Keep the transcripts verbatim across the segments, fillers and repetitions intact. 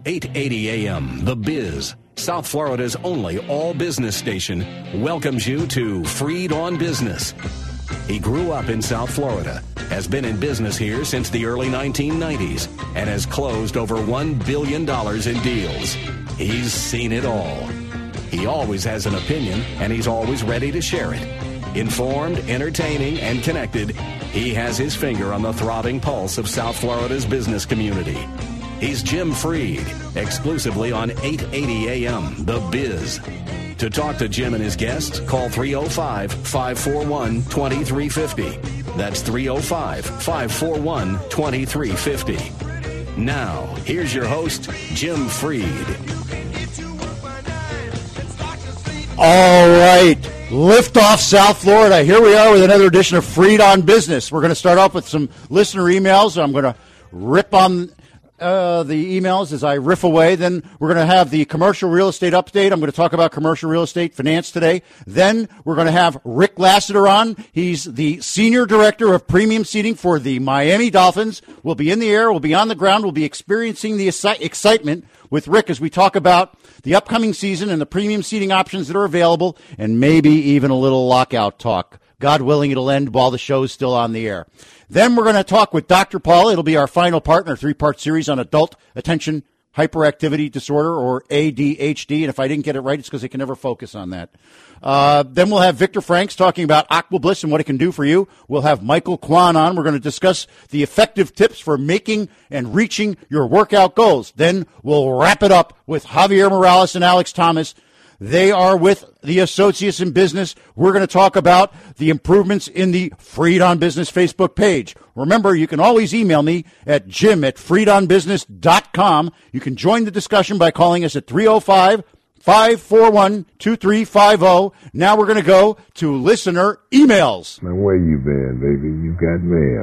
eight eighty A M, The Biz, South Florida's only all-business station, welcomes you to Freed on Business. He grew up in South Florida, has been in business here since the early nineteen nineties, and has closed over one billion dollars in deals. He's seen it all. He always has an opinion, and he's always ready to share it. Informed, entertaining, and connected, he has his finger on the throbbing pulse of South Florida's business community. He's Jim Freed, exclusively on eight eighty A M, The Biz. To talk to Jim and his guests, call three oh five, five four one, two three five oh. That's three oh five, five four one, two three five oh. Now, here's your host, Jim Freed. All right, lift off South Florida. Here we are with another edition of Freed on Business. We're going to start off with some listener emails. I'm going to rip on uh, the emails as I riff away. Then we're going to have the commercial real estate update. I'm going to talk about commercial real estate finance today. Then we're going to have Rick Lassiter on. He's the senior director of premium seating for the Miami Dolphins. We'll be in the air. We'll be on the ground. We'll be experiencing the exci- excitement with Rick as we talk about the upcoming season and the premium seating options that are available, and maybe even a little lockout talk. God willing, it'll end while the show is still on the air. Then we're going to talk with Doctor Paul. It'll be our final part in our three-part series on adult attention hyperactivity disorder, or A D H D. And if I didn't get it right, it's because I can never focus on that. Uh, then we'll have Victor Franks talking about Aquabliss and what it can do for you. We'll have Michael Kwan on. We're going to discuss the effective tips for making and reaching your workout goals. Then we'll wrap it up with Javier Morales and Alex Thomas. They are with the Associates in Business. We're going to talk about the improvements in the Freed on Business Facebook page. Remember, you can always email me at jim at freed on business dot com. You can join the discussion by calling us at three oh five, five four one, two three five oh. Now we're going to go to listener emails. Now, where you been, baby? You got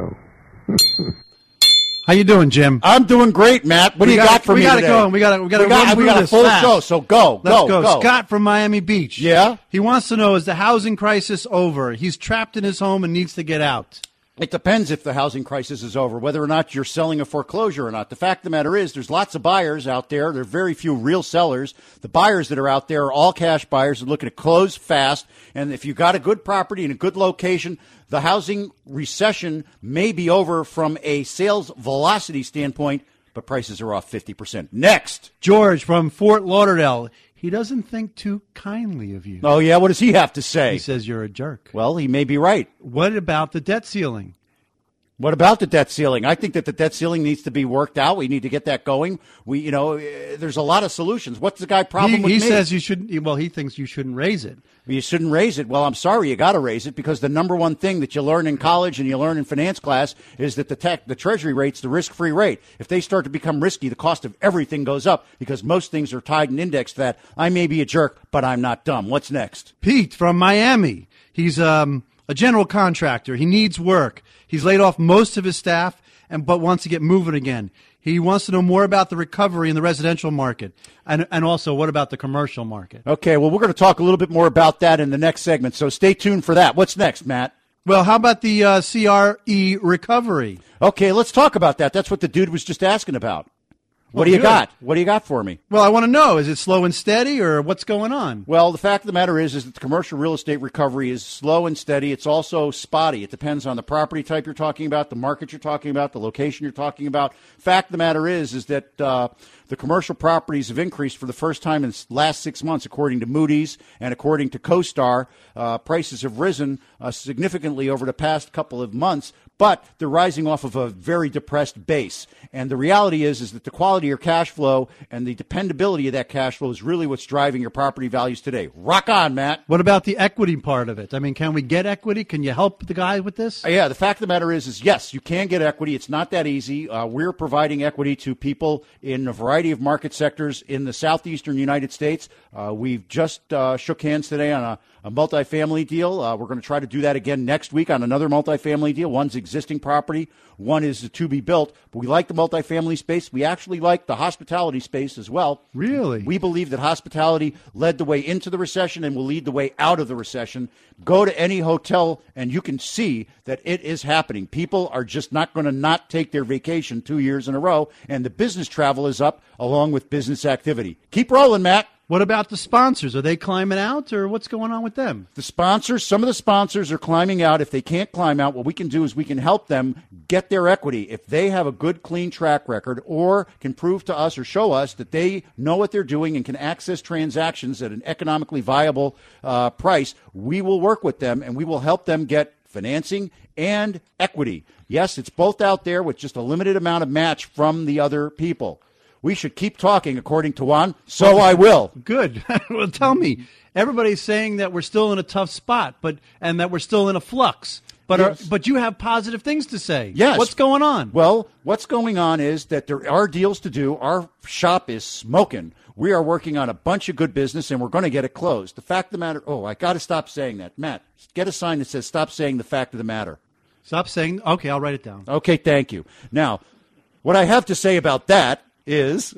mail. How you doing, Jim? I'm doing great, Matt. What we do you gotta, got for we me gotta today? Go. We got to we got to we got, we got a full fast. show, so go, Let's go, go. go. Scott from Miami Beach. Yeah? He wants to know, is the housing crisis over? He's trapped in his home and needs to get out. It depends if the housing crisis is over, whether or not you're selling a foreclosure or not. The fact of the matter is there's lots of buyers out there. There are very few real sellers. The buyers that are out there are all cash buyers and looking to close fast. And if you've got a good property in a good location, the housing recession may be over from a sales velocity standpoint, but prices are off fifty percent. Next. George from Fort Lauderdale. He doesn't think too kindly of you. Oh, yeah? What does he have to say? He says you're a jerk. Well, he may be right. What about the debt ceiling? What about the debt ceiling? I think that the debt ceiling needs to be worked out. We need to get that going. We, you know, there's a lot of solutions. What's the guy problem he, with he me? He says you shouldn't. Well, he thinks you shouldn't raise it. You shouldn't raise it. Well, I'm sorry, you got to raise it, because the number one thing that you learn in college and you learn in finance class is that the tech, the Treasury rate's the risk-free rate. If they start to become risky, the cost of everything goes up, because most things are tied and indexed to that. I may be a jerk, but I'm not dumb. What's next? Pete from Miami. He's um, a general contractor. He needs work. He's laid off most of his staff, and but wants to get moving again. He wants to know more about the recovery in the residential market, and and also what about the commercial market. Okay, well, we're going to talk a little bit more about that in the next segment, so stay tuned for that. What's next, Matt? Well, how about the uh, C R E recovery? Okay, let's talk about that. That's what the dude was just asking about. What do you good. got? What do you got for me? Well, I want to know, is it slow and steady, or what's going on? Well, the fact of the matter is, is that the commercial real estate recovery is slow and steady. It's also spotty. It depends on the property type you're talking about, the market you're talking about, the location you're talking about. Fact of the matter is, is that uh, the commercial properties have increased for the first time in the last six months, according to Moody's and according to CoStar. Uh, prices have risen uh, significantly over the past couple of months, but they're rising off of a very depressed base. And the reality is, is that the quality of your cash flow and the dependability of that cash flow is really what's driving your property values today. Rock on, Matt. What about the equity part of it? I mean, can we get equity? Can you help the guy with this? Uh, yeah, the fact of the matter is, is yes, you can get equity. It's not that easy. Uh, we're providing equity to people in a variety of market sectors in the southeastern United States. Uh, we've just uh, shook hands today on a, a multifamily deal. Uh, we're going to try to do that again next week on another multifamily deal. One's existing property. One is to be built. But we like the multifamily space. We actually like the hospitality space as well. Really? We believe that hospitality led the way into the recession and will lead the way out of the recession. Go to any hotel and you can see that it is happening. People are just not going to not take their vacation two years in a row, and the business travel is up along with business activity. Keep rolling, Matt. What about the sponsors? Are they climbing out, or what's going on with them? The sponsors, some of the sponsors are climbing out. If they can't climb out, what we can do is we can help them get their equity. If they have a good, clean track record or can prove to us or show us that they know what they're doing and can access transactions at an economically viable uh, price, we will work with them and we will help them get financing and equity. Yes, it's both out there with just a limited amount of match from the other people. We should keep talking, according to Juan, so I will. Good. Well, tell me. Everybody's saying that we're still in a tough spot, but and that we're still in a flux. But Yes. are, but you have positive things to say. Yes. What's going on? Well, what's going on is that there are deals to do. Our shop is smoking. We are working on a bunch of good business, and we're going to get it closed. The fact of the matter, oh, I got to stop saying that. Matt, get a sign that says stop saying the fact of the matter. Stop saying, okay, I'll write it down. Okay, thank you. Now, what I have to say about that is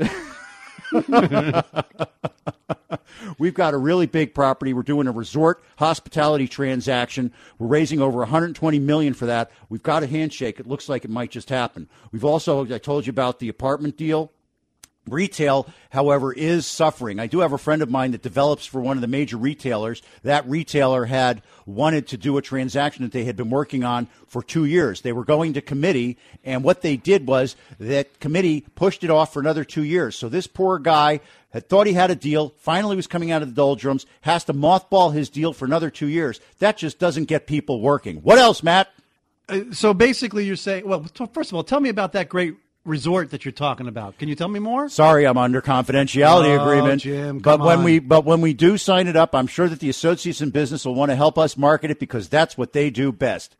we've got a really big property. We're doing a resort hospitality transaction. We're raising over one hundred twenty million dollars for that. We've got a handshake. It looks like it might just happen. We've also, I told you about the apartment deal. Retail, however, is suffering. I do have a friend of mine that develops for one of the major retailers. That retailer had wanted to do a transaction that they had been working on for two years. They were going to committee, and what they did was that committee pushed it off for another two years. So this poor guy had thought he had a deal, finally was coming out of the doldrums, has to mothball his deal for another two years. That just doesn't get people working. What else, Matt? Uh, so basically you're saying, well, t- first of all, tell me about that great resort that you're talking about. Can you tell me more? Sorry, I'm under confidentiality Oh, agreement. Jim, but come when on. we but when we do sign it up, I'm sure that the associates in business will want to help us market it because that's what they do best.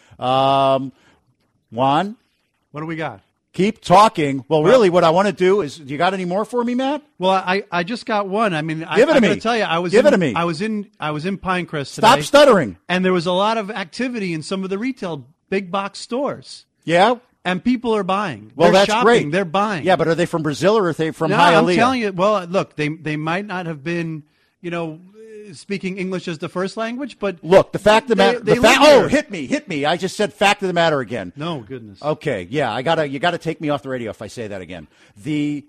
Um, Juan, What do we got? keep talking. Well, really, what I want to do is, you got any more for me, Matt? Well, I, I just got one. I mean, I, Give it to I'm me. going to tell you, I was Give in, it to me. I was in I was in Pinecrest Stop today, stuttering. and there was a lot of activity in some of the retail big box stores, Yeah. and people are buying. Well, They're that's shopping. great. They're buying. Yeah, but are they from Brazil or are they from no, Hialeah? I'm telling you. Well, look, they they might not have been, you know, speaking English as the first language, but Look, the fact of the They- matter. they the fa- live oh, there. hit me, hit me. I just said fact of the matter again. no goodness. Okay, yeah, I gotta you gotta take me off the radio if I say that again. The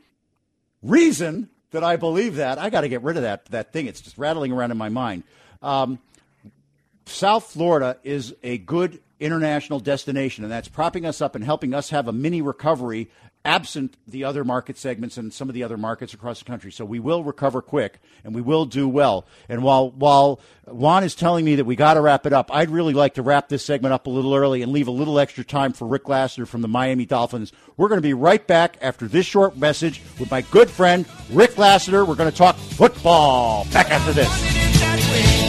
reason that I believe that, I gotta get rid of that that thing. It's just rattling around in my mind. Um, South Florida is a good international destination, and that's propping us up and helping us have a mini recovery absent the other market segments and some of the other markets across the country. So we will recover quick, and we will do well. And while while Juan is telling me that we got to wrap it up, I'd really like to wrap this segment up a little early and leave a little extra time for Rick Lassiter from the Miami Dolphins. We're going to be right back after this short message with my good friend Rick Lassiter. We're going to talk football. Back after this.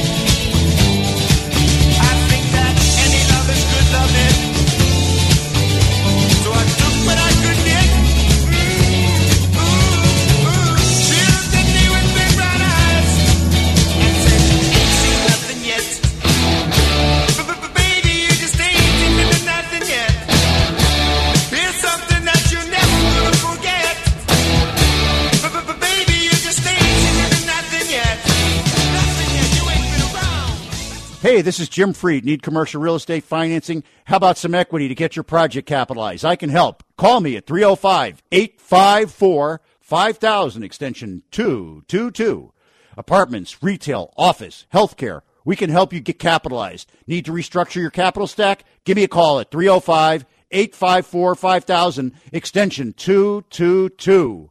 Hey, this is Jim Freed. Need commercial real estate financing? How about some equity to get your project capitalized? I can help. Call me at three oh five, eight five four, five thousand, extension two two two. Apartments, retail, office, healthcare. We can help you get capitalized. Need to restructure your capital stack? Give me a call at three oh five, eight five four, five thousand, extension two two two.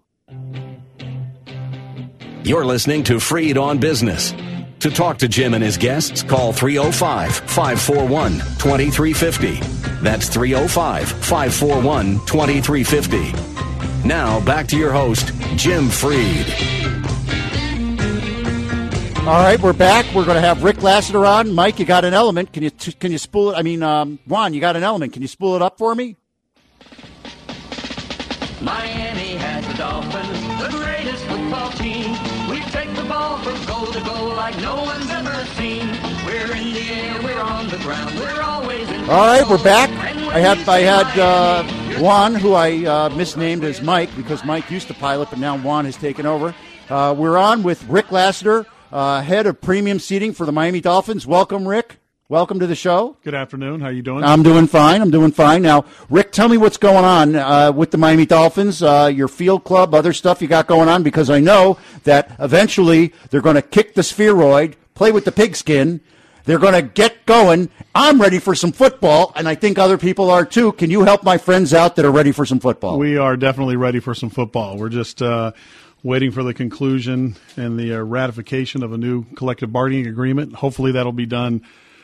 You're listening to Freed on Business. To talk to Jim and his guests, call three oh five, five four one, two three five oh. That's three oh five, five four one, two three five oh. Now, back to your host, Jim Freed. All right, we're back. We're going to have Rick Lassiter on. Mike, you got an element. Can you can you spool it? I mean, um, Juan, you got an element. Can you spool it up for me? Miami has the Dolphins, the greatest football team. We take the ball from goal to goal like no one's ever seen. We're in the air, we're on the ground, we're always in All right, we're back. And I had I had uh, Juan, who I uh, misnamed as Mike because Mike used to pilot, but now Juan has taken over. Uh, we're on with Rick Lassiter, uh, head of premium seating for the Miami Dolphins. Welcome, Rick. Welcome to the show. Good afternoon. How you doing? I'm doing fine. I'm doing fine. Now, Rick, tell me what's going on uh, with the Miami Dolphins, uh, your field club, other stuff you got going on, because I know that eventually they're going to kick the spheroid, play with the pigskin. They're going to get going. I'm ready for some football, and I think other people are too. Can you help my friends out that are ready for some football? We are definitely ready for some football. We're just uh, waiting for the conclusion and the uh, ratification of a new collective bargaining agreement. Hopefully that'll be done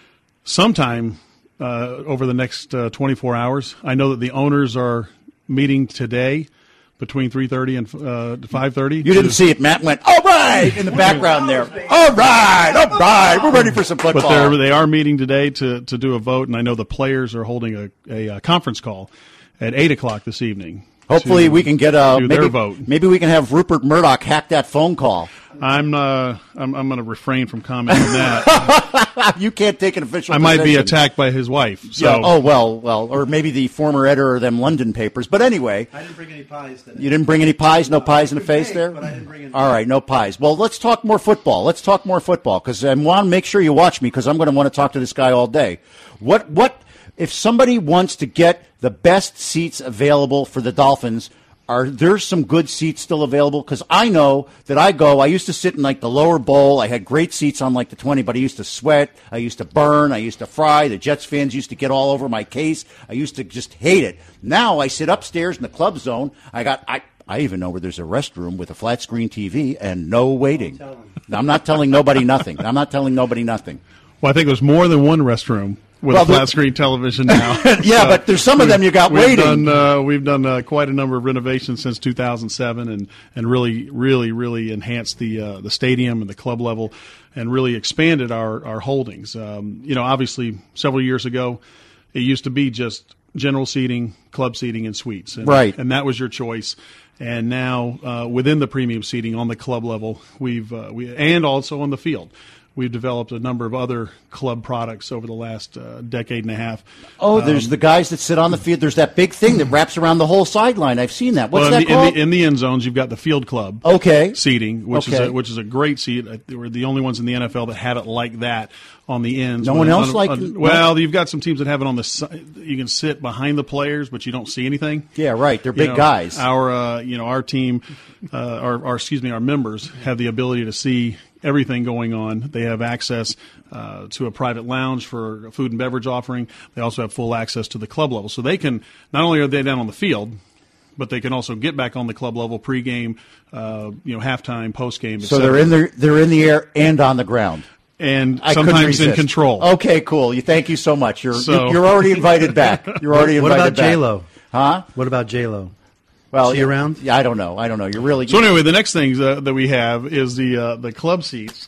sometime uh, over the next uh, twenty-four hours. I know that the owners are meeting today between three thirty and uh, five thirty. You didn't see it. Matt went, all right, in the background there. All right, all right, we're ready for some football. But they're, they are meeting today to, to do a vote, and I know the players are holding a, a, a conference call at eight o'clock this evening. Hopefully we can get a, do maybe, their vote. maybe we can have Rupert Murdoch hack that phone call. I'm uh, I'm, I'm going to refrain from commenting on that. You can't take an official I might be position. attacked by his wife. So. Yeah, oh, well, well, or maybe the former editor of them London papers. But anyway. I didn't bring any pies today. You didn't bring any pies? No pies in the face cake, there? but I didn't bring any All right, no pies. Well, let's talk more football. Let's talk more football. Because, and Juan, make sure you watch me because I'm going to want to talk to this guy all day. What, what, if somebody wants to get the best seats available for the Dolphins, are there some good seats still available? Because I know that I go, I used to sit in like the lower bowl. I had great seats on like the twenty, but I used to sweat. I used to burn. I used to fry. The Jets fans used to get all over my case. I used to just hate it. Now I sit upstairs in the club zone. I got, I, I even know where there's a restroom with a flat screen T V and no waiting. I'm not telling nobody nothing. I'm not telling nobody nothing. Well, I think there's more than one restroom with well, a flat screen television now. yeah, uh, but there's some of them you got we've waiting. Done, uh, we've done uh, quite a number of renovations since two thousand seven, and, and really, really, really enhanced the uh, the stadium and the club level, and really expanded our our holdings. Um, you know, obviously, several years ago, it used to be just general seating, club seating, and suites, and, right? And that was your choice. And now, uh, within the premium seating on the club level, we've uh, we and also on the field. We've developed a number of other club products over the last uh, decade and a half. Oh, there's um, the guys that sit on the field. There's that big thing that wraps around the whole sideline. I've seen that. What's well, that in the, called? In the, in the end zones, you've got the field club okay. seating, which okay. is a, which is a great seat. We're the only ones in the N F L that have it like that on the ends. No one else on, like on, Well, you've got some teams that have it on the side. You can sit behind the players, but you don't see anything. Yeah, right. They're you big know, guys. Our, uh, you know, our team, uh, our, our, excuse me, our members have the ability to see everything going on. They have access uh, to a private lounge for a food and beverage offering. They also have full access to the club level. So they can, not only are they down on the field, but they can also get back on the club level pregame, uh, you know, halftime, postgame. So they're in the they're in the air and on the ground, and I sometimes in control. Okay, cool. You thank you so much. You're so, you're already invited back. You're already invited back. What about J J-Lo? Huh? What about J-Lo? Well, Is she yeah, around? Yeah, I don't know. I don't know. You're really so anyway. The next thing uh, that we have is the uh, the club seats.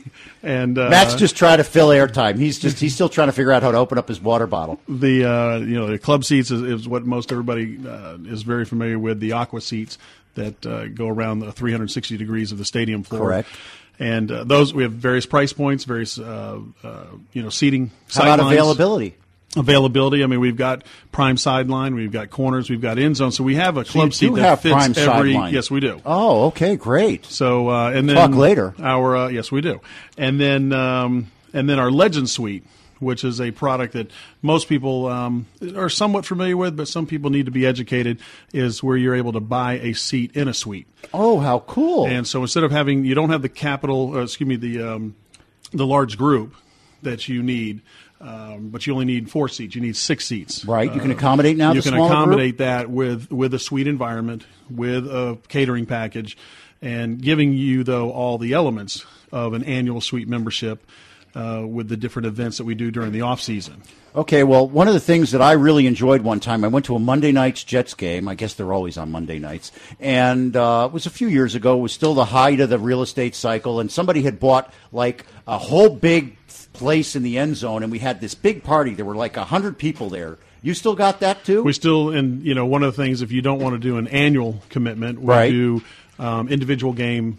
And uh, Matt's just trying to fill airtime. He's just he's still trying to figure out how to open up his water bottle. The uh, you know the club seats is, is what most everybody uh, is very familiar with. The aqua seats that uh, go around the three hundred sixty degrees of the stadium floor. Correct. And uh, those we have various price points, various uh, uh, you know seating. How about lines. availability? Availability. I mean, we've got prime sideline, we've got corners, we've got end zone. So we have a club so you seat do that have fits prime every. sideline. Yes, we do. Oh, okay, great. So uh, and then talk later. Our uh, yes, we do. And then um, and then our Legend Suite, which is a product that most people um, are somewhat familiar with, but some people need to be educated, is where you're able to buy a seat in a suite. Oh, how cool! And so instead of having, you don't have the capital, uh, excuse me, the um, the large group that you need. Um, but you only need four seats. You need six seats. Right. You can accommodate now. Uh, you the can smaller accommodate group? that with with a suite environment, with a catering package, and giving you though all the elements of an annual suite membership uh, with the different events that we do during the off season. Okay, well, one of the things that I really enjoyed one time, I went to a Monday night's Jets game. I guess they're always on Monday nights. And uh, it was a few years ago. It was still the height of the real estate cycle. And somebody had bought, like, a whole big place in the end zone. And we had this big party. There were, like, one hundred people there. You still got that, too? We still, and, you know, one of the things, if you don't want to do an annual commitment, we right. do um, individual game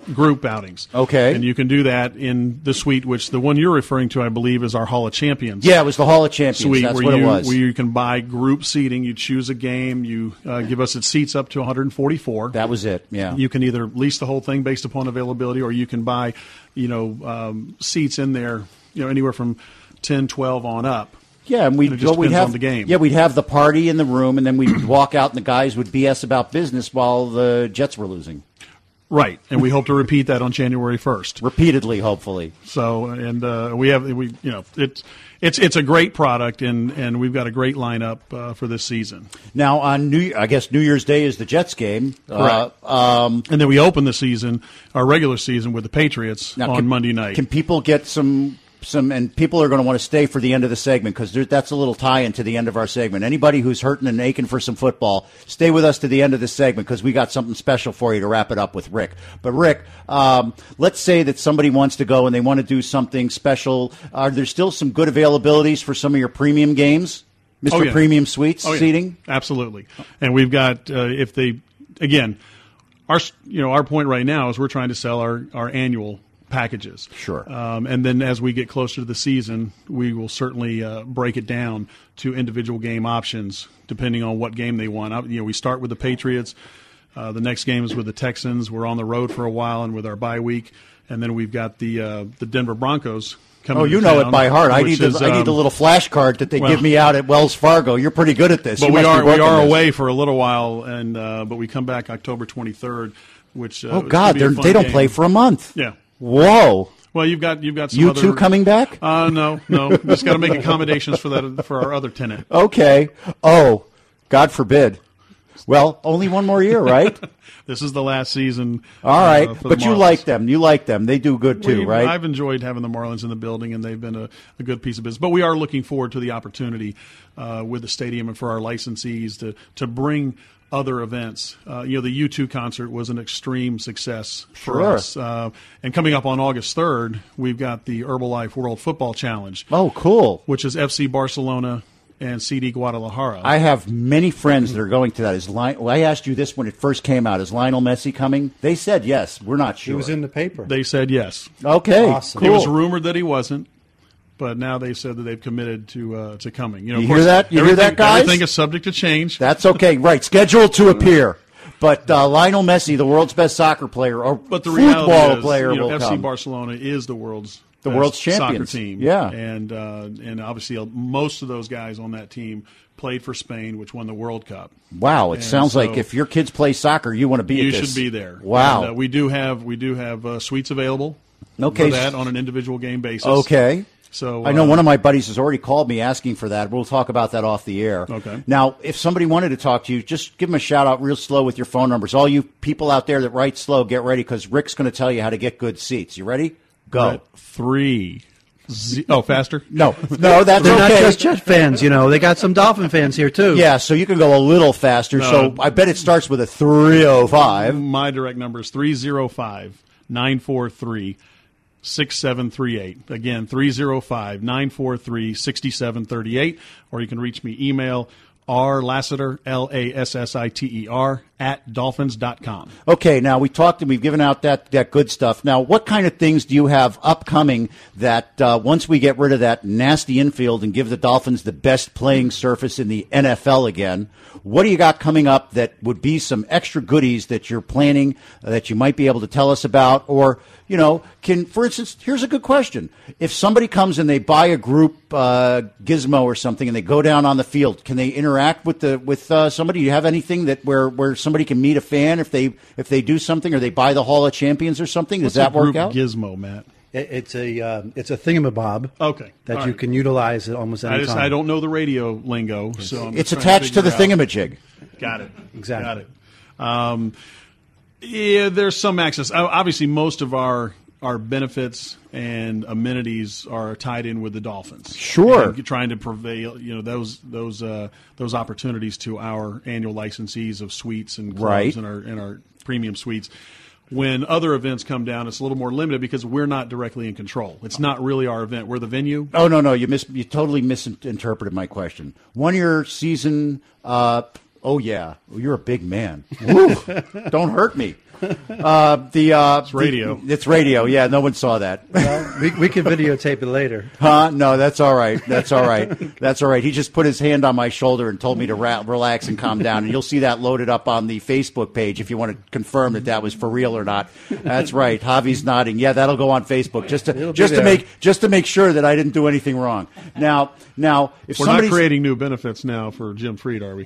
group outings. Okay. And you can do that in the suite, which the one you're referring to, I believe, is our Hall of Champions. Yeah, it was the Hall of Champions. Suite That's where what you, it was. Where you can buy group seating. You choose a game. You uh, give us its seats up to one hundred forty-four. That was it, yeah. You can either lease the whole thing based upon availability, or you can buy, you know, um, seats in there, you know, anywhere from ten, twelve on up. Yeah, and we'd And it just well, we'd depends have on the game. Yeah, we'd have the party in the room, and then we'd walk out, and the guys would B S about business while the Jets were losing. Right, and we hope to repeat that on January first. Repeatedly, hopefully. So, and uh, we have we you know it's it's it's a great product, and, and we've got a great lineup uh, for this season. Now on New, I guess New Year's Day is the Jets game. Correct. Uh, um, And then we open the season, our regular season, with the Patriots now on can, Monday night. Can people get some? Some and people are going to want to stay for the end of the segment because that's a little tie-in to the end of our segment. Anybody who's hurting and aching for some football, stay with us to the end of the segment because we got something special for you to wrap it up with Rick. But Rick, um, let's say that somebody wants to go and they want to do something special. Are there still some good availabilities for some of your premium games, Mister Oh, yeah. Premium Suites Oh, yeah. seating? Absolutely. And we've got uh, if they again, our you know our point right now is we're trying to sell our our annual packages. Sure. Um, and then as we get closer to the season, we will certainly uh, break it down to individual game options depending on what game they want. I, you know, we start with the Patriots. Uh, the next game is with the Texans. We're on the road for a while and with our bye week, and then we've got the uh, the Denver Broncos coming. Oh, you to know town, it by heart. I which need the is, I need the um, little flashcard that they well- give me out at Wells Fargo. You're pretty good at this. But You we must be are we working are this. away for a little while, and uh, but we come back October twenty-third, which uh, Oh it's God, gonna be a they're, fun they don't game. play for a month. Yeah. Whoa. Well, you've got you've got some You other, two coming back? Uh, no, no. Just got to make accommodations for that for our other tenant. Okay. Oh, God forbid. Well, only one more year, right? This is the last season. All right, uh, for the but you Marlins. like them. You like them. They do good too, We- right? I've enjoyed having the Marlins in the building, and they've been a, a good piece of business. But we are looking forward to the opportunity uh, with the stadium and for our licensees to to bring other events. Uh, you know, the U two concert was an extreme success for Sure. us. Uh, and coming up on August third, we've got the Herbalife World Football Challenge, Oh, cool. which is F C Barcelona and C D Guadalajara. I have many friends that are going to that. Is Lion- well, I asked you this when it first came out. Is Lionel Messi coming? They said yes. We're not sure. He was in the paper. They said yes. Okay, Awesome. cool. It was rumored that he wasn't, but now they said that they've committed to uh, to coming. You know, You of hear course, that? You hear everything- that, guys? Everything is subject to change. That's okay. Right, scheduled to appear. But uh, Lionel Messi, the world's best soccer player or but the football reality is, player, you know, will F C come. Barcelona is the world's The best world's soccer champions. team. Yeah. and uh, and obviously uh, most of those guys on that team played for Spain, which won the World Cup. Wow, it And sounds so like if your kids play soccer, you want to be you at this. should be there. Wow. And, uh, we do have we do have uh, suites available. Okay. for that on an individual game basis. Okay. So I know uh, one of my buddies has already called me asking for that. We'll talk about that off the air. Okay. Now, if somebody wanted to talk to you, just give them a shout out real slow with your phone numbers. All you people out there that write slow, get ready because Rick's going to tell you how to get good seats. You ready? Go. at three. Z- oh, faster. No, no, that's They're okay. not just Jet fans, you know. They got some Dolphin fans here, too. Yeah, so you can go a little faster. so I bet it starts with a three oh five. My direct number is three oh five, nine four three, six seven three eight. Again, three oh five, nine four three, six seven three eight. Or you can reach me email r lassiter, L A S S I T E R, at dolphins dot com. Okay, now we talked and we've given out that, that good stuff. Now, what kind of things do you have upcoming that uh, once we get rid of that nasty infield and give the Dolphins the best playing surface in the N F L again, what do you got coming up that would be some extra goodies that you're planning uh, that you might be able to tell us about? Or, you know, can, for instance, here's a good question. If somebody comes and they buy a group uh, gizmo or something and they go down on the field, can they interact with the with uh, somebody? Do you have anything that where, where somebody can meet a fan if they if they do something or they buy the Hall of Champions or something? Does What's that a work group out? Gizmo, Matt? It, it's a uh, it's a thingamabob. Okay. That All you right. can utilize at almost any I just time. I don't know the radio lingo, so I'm It's just trying attached to the figure out- thingamajig. Got it. Exactly. Got it. Um, yeah, there's some access. O- Obviously, most of our our benefits and amenities are tied in with the Dolphins. Sure. And trying to prevail, you know, those those uh, those opportunities to our annual licensees of suites and clubs Right. and our and our premium suites. When other events come down, it's a little more limited because we're not directly in control. It's not really our event. We're the venue. Oh no, no, you mis you totally misinterpreted my question. One year season. Uh, oh yeah, well, you're a big man. Woo. Don't hurt me. uh, the uh, It's radio. The, it's radio. Yeah, no one saw that. Well, we, we can videotape it later. Huh? No, that's all right. That's all right. That's all right. He just put his hand on my shoulder and told me to ra- relax and calm down. And you'll see that loaded up on the Facebook page if you want to confirm that that was for real or not. That's right. Javi's nodding. Yeah, that'll go on Facebook just to just to make just to make sure that I didn't do anything wrong. Now, now if We're somebody's not creating new benefits now for Jim Fried, are we?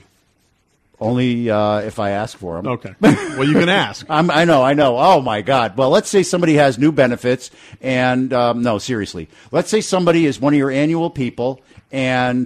only uh, if I ask for them. Okay. Well, you can ask. I'm, I know, I know. Oh, my God. Well, let's say somebody has new benefits, and um, no, seriously. Let's say somebody is one of your annual people, and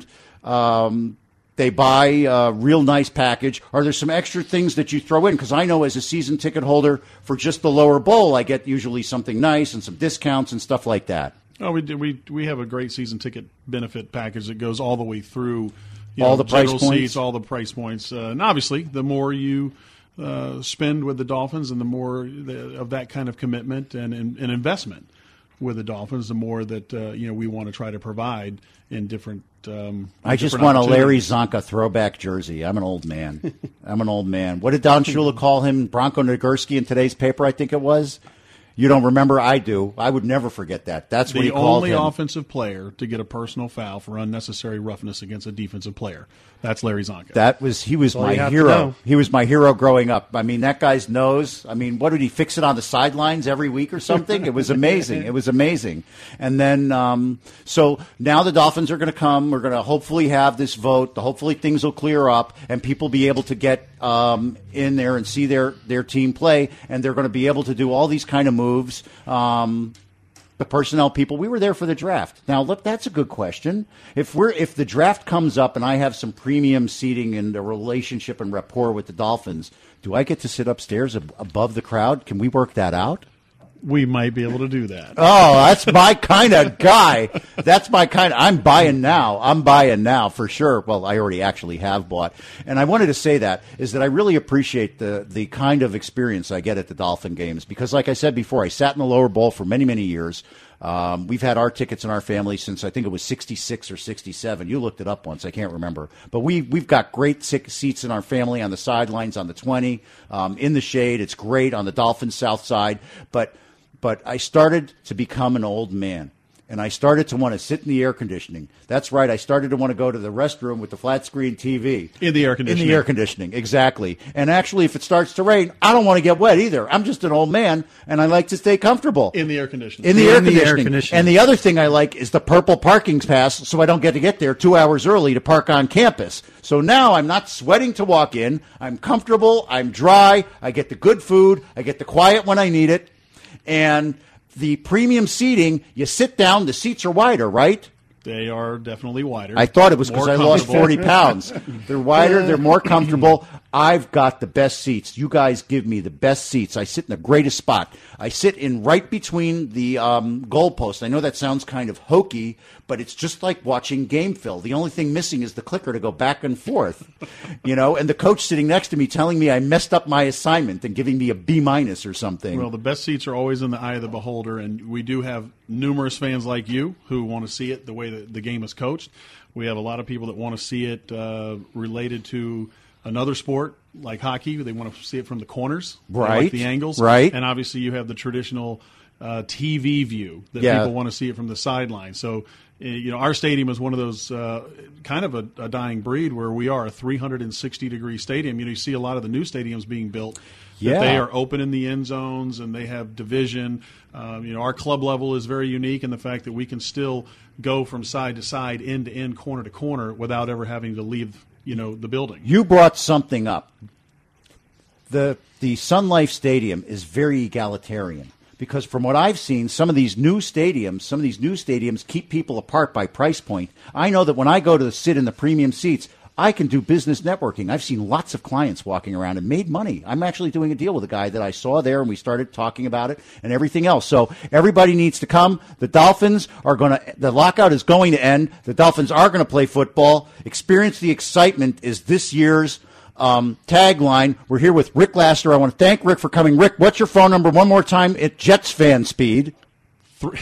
um, they buy a real nice package. Are there some extra things that you throw in? Because I know as a season ticket holder for just the lower bowl, I get usually something nice and some discounts and stuff like that. Oh, we do, we we have a great season ticket benefit package that goes all the way through. You all know, the price general points? seats, all the price points, uh, and obviously, the more you uh, spend with the Dolphins, and the more the, of that kind of commitment and, and, and investment with the Dolphins, the more that uh, you know we want to try to provide in different. Um, I just different want a Larry opportunities. Zonka throwback jersey. I'm an old man. I'm an old man. What did Don Shula call him? Bronco Nagurski in today's paper, I think it was. You don't remember? I do. I would never forget that. That's what he The called only him. offensive player to get a personal foul for unnecessary roughness against a defensive player. That's Larry Zonka. That was he was all my you have to hero. know. He was my hero growing up. I mean, that guy's nose. I mean, what did he fix it on the sidelines every week or something? It was amazing. It was amazing. And then, um, so now the Dolphins are going to come. We're going to hopefully have this vote. Hopefully things will clear up and people be able to get um, in there and see their their team play. And they're going to be able to do all these kind of moves. Um, The personnel people, we were there for the draft. Now, look, that's a good question. If we're if the draft comes up and I have some premium seating and a relationship and rapport with the Dolphins, do I get to sit upstairs ab- above the crowd? Can we work that out? We might be able to do that. Oh, that's my kind of guy. That's my kind of, I'm buying now. I'm buying now for sure. Well, I already actually have bought. And I wanted to say that is that I really appreciate the, the kind of experience I get at the Dolphin games because like I said before, I sat in the lower bowl for many, many years. Um, we've had our tickets in our family since I think it was sixty-six or sixty-seven. You looked it up once. I can't remember. But we, we've got great seats in our family on the sidelines, on the twenty, um, in the shade. It's great on the Dolphins south side. But But I started to become an old man, and I started to want to sit in the air conditioning. That's right. I started to want to go to the restroom with the flat screen T V. In the air conditioning. In the air conditioning, exactly. And actually, if it starts to rain, I don't want to get wet either. I'm just an old man, and I like to stay comfortable. In the air conditioning. In the, In air, the air conditioning. conditioning. And the other thing I like is the purple parking pass, so I don't get to get there two hours early to park on campus. So now I'm not sweating to walk in. I'm comfortable. I'm dry. I get the good food. I get the quiet when I need it. And the premium seating, you sit down, the seats are wider, right? They are definitely wider. I thought it was because More I lost comfortable. forty pounds. They're wider, they're more comfortable. I've got the best seats. You guys give me the best seats. I sit in the greatest spot. I sit in right between the um, goalposts. I know that sounds kind of hokey, but it's just like watching game film. The only thing missing is the clicker to go back and forth, you know, and the coach sitting next to me telling me I messed up my assignment and giving me a B minus or something. Well, the best seats are always in the eye of the beholder, and we do have numerous fans like you who want to see it the way that the game is coached. We have a lot of people that want to see it uh, related to another sport like hockey. They want to see it from the corners, They Right, like the angles, right. And obviously, you have the traditional uh, T V view that Yeah. people want to see it from the sideline. So, uh, you know, our stadium is one of those uh, kind of a, a dying breed where we are a three hundred sixty degree stadium. You know, you see a lot of the new stadiums being built. Yeah. That they are open in the end zones and they have division. Um, you know, our club level is very unique in the fact that we can still go from side to side, end to end, corner to corner without ever having to leave, you know, the building. You brought something up. The the Sun Life Stadium is very egalitarian because from what I've seen, some of these new stadiums, some of these new stadiums keep people apart by price point. I know that when I go to sit in the premium seats, I can do business networking. I've seen lots of clients walking around and made money. I'm actually doing a deal with a guy that I saw there, and we started talking about it and everything else. So everybody needs to come. The Dolphins are going to – the lockout is going to end. The Dolphins are going to play football. Experience the excitement is this year's um, tagline. We're here with Rick Laster. I want to thank Rick for coming. Rick, what's your phone number one more time at Jets fan speed? three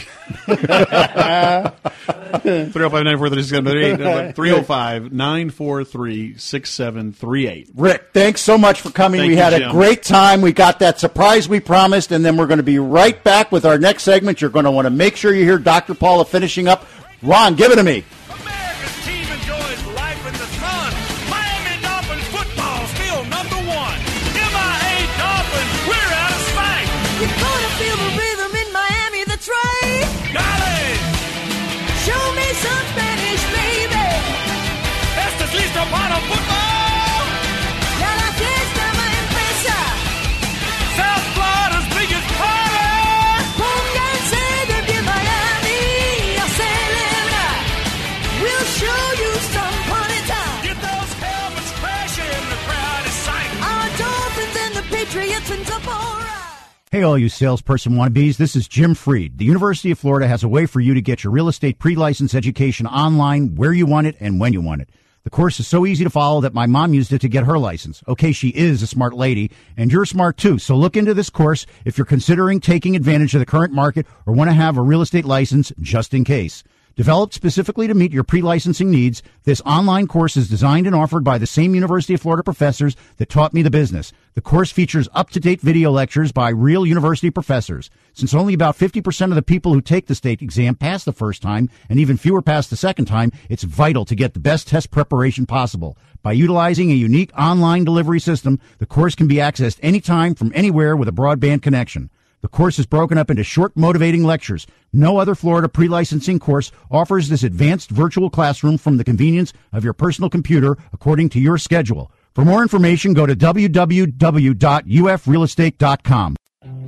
oh five, nine four three, six seven three eight. three oh five, nine four three, six seven three eight. Rick, thanks so much for coming. Thank we you, had Jim. a great time. We got that surprise we promised, and then we're going to be right back with our next segment. You're going to want to make sure you hear Doctor Paula finishing up. Ron, give it to me. America's team enjoys life in the sun. Miami Dolphins football still number one. M I A Dolphins, we're out of sight. You're gonna feel the rhythm in Miami, that's right. Dale, Show me some Spanish, baby. esta es listo para football. Ya la fiesta va a empezar. South Florida's biggest party. Pónganse de pie, Miami, a celebrar. We'll show you some party time. Get those helmets crashing, the crowd is sight. Our Dolphins and the Patriots and up all right. Hey, all you salesperson wannabes, this is Jim Freed. The University of Florida has a way for you to get your real estate pre-license education online where you want it and when you want it. The course is so easy to follow that my mom used it to get her license. Okay, she is a smart lady, and you're smart too. So look into this course if you're considering taking advantage of the current market or want to have a real estate license just in case. Developed specifically to meet your pre-licensing needs, this online course is designed and offered by the same University of Florida professors that taught me the business. The course features up-to-date video lectures by real university professors. Since only about fifty percent of the people who take the state exam pass the first time, and even fewer pass the second time, it's vital to get the best test preparation possible. By utilizing a unique online delivery system, the course can be accessed anytime from anywhere with a broadband connection. The course is broken up into short, motivating lectures. No other Florida pre-licensing course offers this advanced virtual classroom from the convenience of your personal computer according to your schedule. For more information, go to w w w dot u f real estate dot com.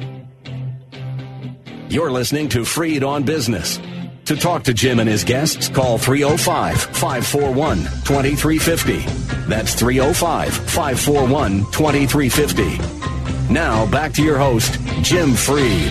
You're listening to Freed on Business. To talk to Jim and his guests, call three oh five, five four one, two three five oh. That's three oh five, five four one, two three five oh. Now, back to your host, Jim Freed.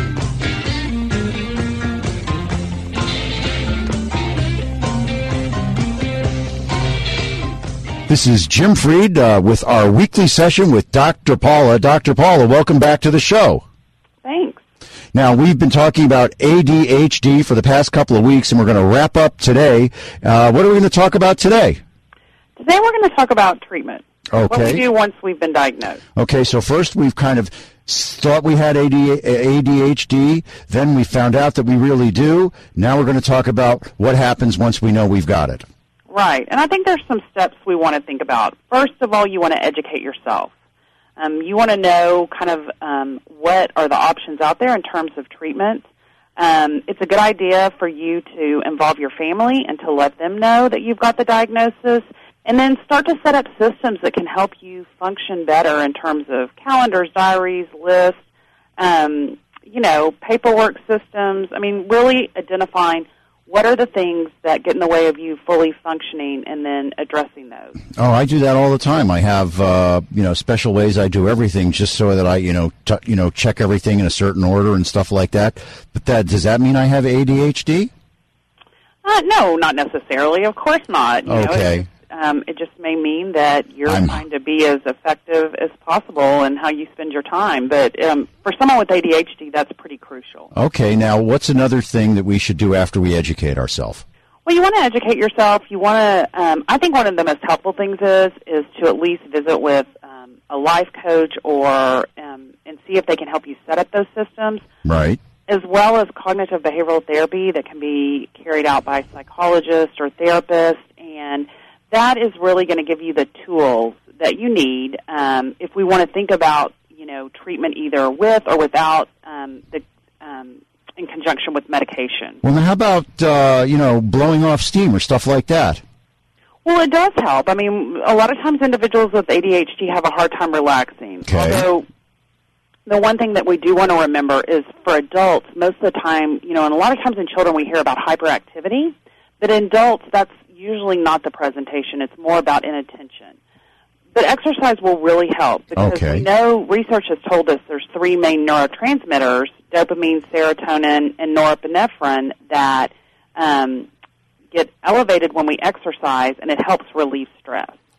This is Jim Freed uh, with our weekly session with Doctor Paula. Doctor Paula, welcome back to the show. Thanks. Now, we've been talking about A D H D for the past couple of weeks, and we're going to wrap up today. Uh, what are we going to talk about today? Today we're going to talk about treatment. Okay. What we do once we've been diagnosed. Okay, so first we've kind of thought we had A D H D, then we found out that we really do. Now we're going to talk about what happens once we know we've got it. Right, and I think there's some steps we want to think about. First of all, you want to educate yourself. Um, you want to know kind of um, what are the options out there in terms of treatment. Um, it's a good idea for you to involve your family and to let them know that you've got the diagnosis, and then start to set up systems that can help you function better in terms of calendars, diaries, lists, um, you know, paperwork systems. I mean, really identifying what are the things that get in the way of you fully functioning and then addressing those. Oh, I do that all the time. I have, uh, you know, special ways I do everything just so that I, you know, t- you know, check everything in a certain order and stuff like that. But that, does that mean I have A D H D? Uh, no, not necessarily. Of course not. You okay. know, it, um, it just may mean that you're I'm... trying to be as effective as possible in how you spend your time. But um, for someone with A D H D, that's pretty crucial. Okay. Now, what's another thing that we should do after we educate ourselves? Well, you want to educate yourself. You want to. Um, I think one of the most helpful things is is to at least visit with um, a life coach or um, and see if they can help you set up those systems. Right. As well as cognitive behavioral therapy that can be carried out by psychologists or therapists, and that is really going to give you the tools that you need um, if we want to think about, you know, treatment either with or without um, the um, in conjunction with medication. Well, now how about, uh, you know, blowing off steam or stuff like that? Well, it does help. I mean, a lot of times individuals with A D H D have a hard time relaxing. Okay. Although the one thing that we do want to remember is for adults, most of the time, you know, and a lot of times in children we hear about hyperactivity, but in adults that's usually not the presentation. It's more about inattention. But exercise will really help because okay. we know research has told us there's three main neurotransmitters, dopamine, serotonin, and norepinephrine, that um, get elevated when we exercise, and it helps relieve stress.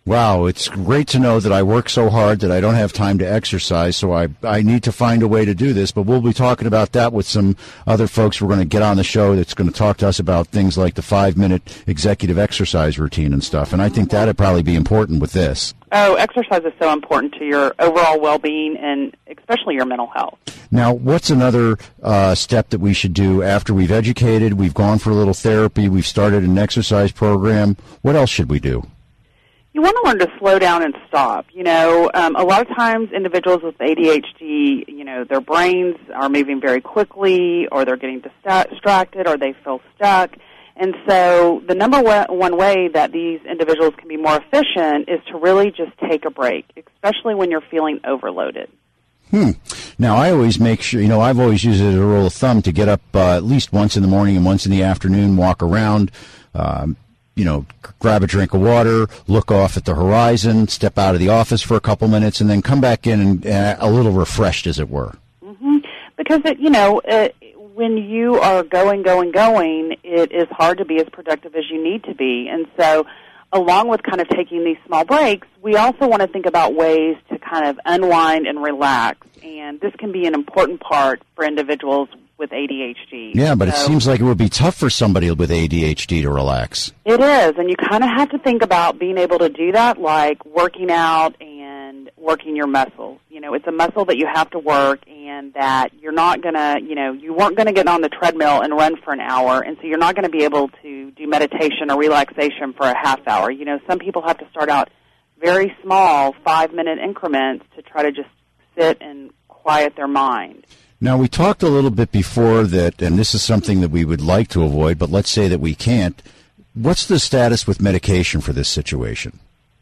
Wow, it's great to know that I work so hard that I don't have time to exercise, so I, I need to find a way to do this. But we'll be talking about that with some other folks we're going to get on the show that's going to talk to us about things like the five-minute executive exercise routine and stuff. And I think that would probably be important with this. Oh, exercise is so important to your overall well-being and especially your mental health. Now, what's another uh, step that we should do after we've educated, we've gone for a little therapy, we've started an exercise program? What else should we do? You want to learn to slow down and stop. You know, um, a lot of times individuals with A D H D, you know, their brains are moving very quickly, or they're getting distracted, or they feel stuck. And so the number one way that these individuals can be more efficient is to really just take a break, especially when you're feeling overloaded. Hmm. Now, I always make sure, you know, I've always used it as a rule of thumb to get up uh, at least once in the morning and once in the afternoon, walk around, um, you know, grab a drink of water, look off at the horizon, step out of the office for a couple minutes, and then come back in and, uh, a little refreshed, as it were. Mm-hmm. Because, it, you know, it, when you are going, going, going, it is hard to be as productive as you need to be. And so along with kind of taking these small breaks, we also want to think about ways to kind of unwind and relax. And this can be an important part for individuals with A D H D. Yeah, but so, it seems like it would be tough for somebody with A D H D to relax. It is, and you kind of have to think about being able to do that, like working out and working your muscles. You know, it's a muscle that you have to work, and that you're not going to, you know, you weren't going to get on the treadmill and run for an hour, and so you're not going to be able to do meditation or relaxation for a half hour. You know, some people have to start out very small, five-minute increments to try to just sit and quiet their mind. Now, we talked a little bit before that, and this is something that we would like to avoid, but let's say that we can't. What's the status with medication for this situation?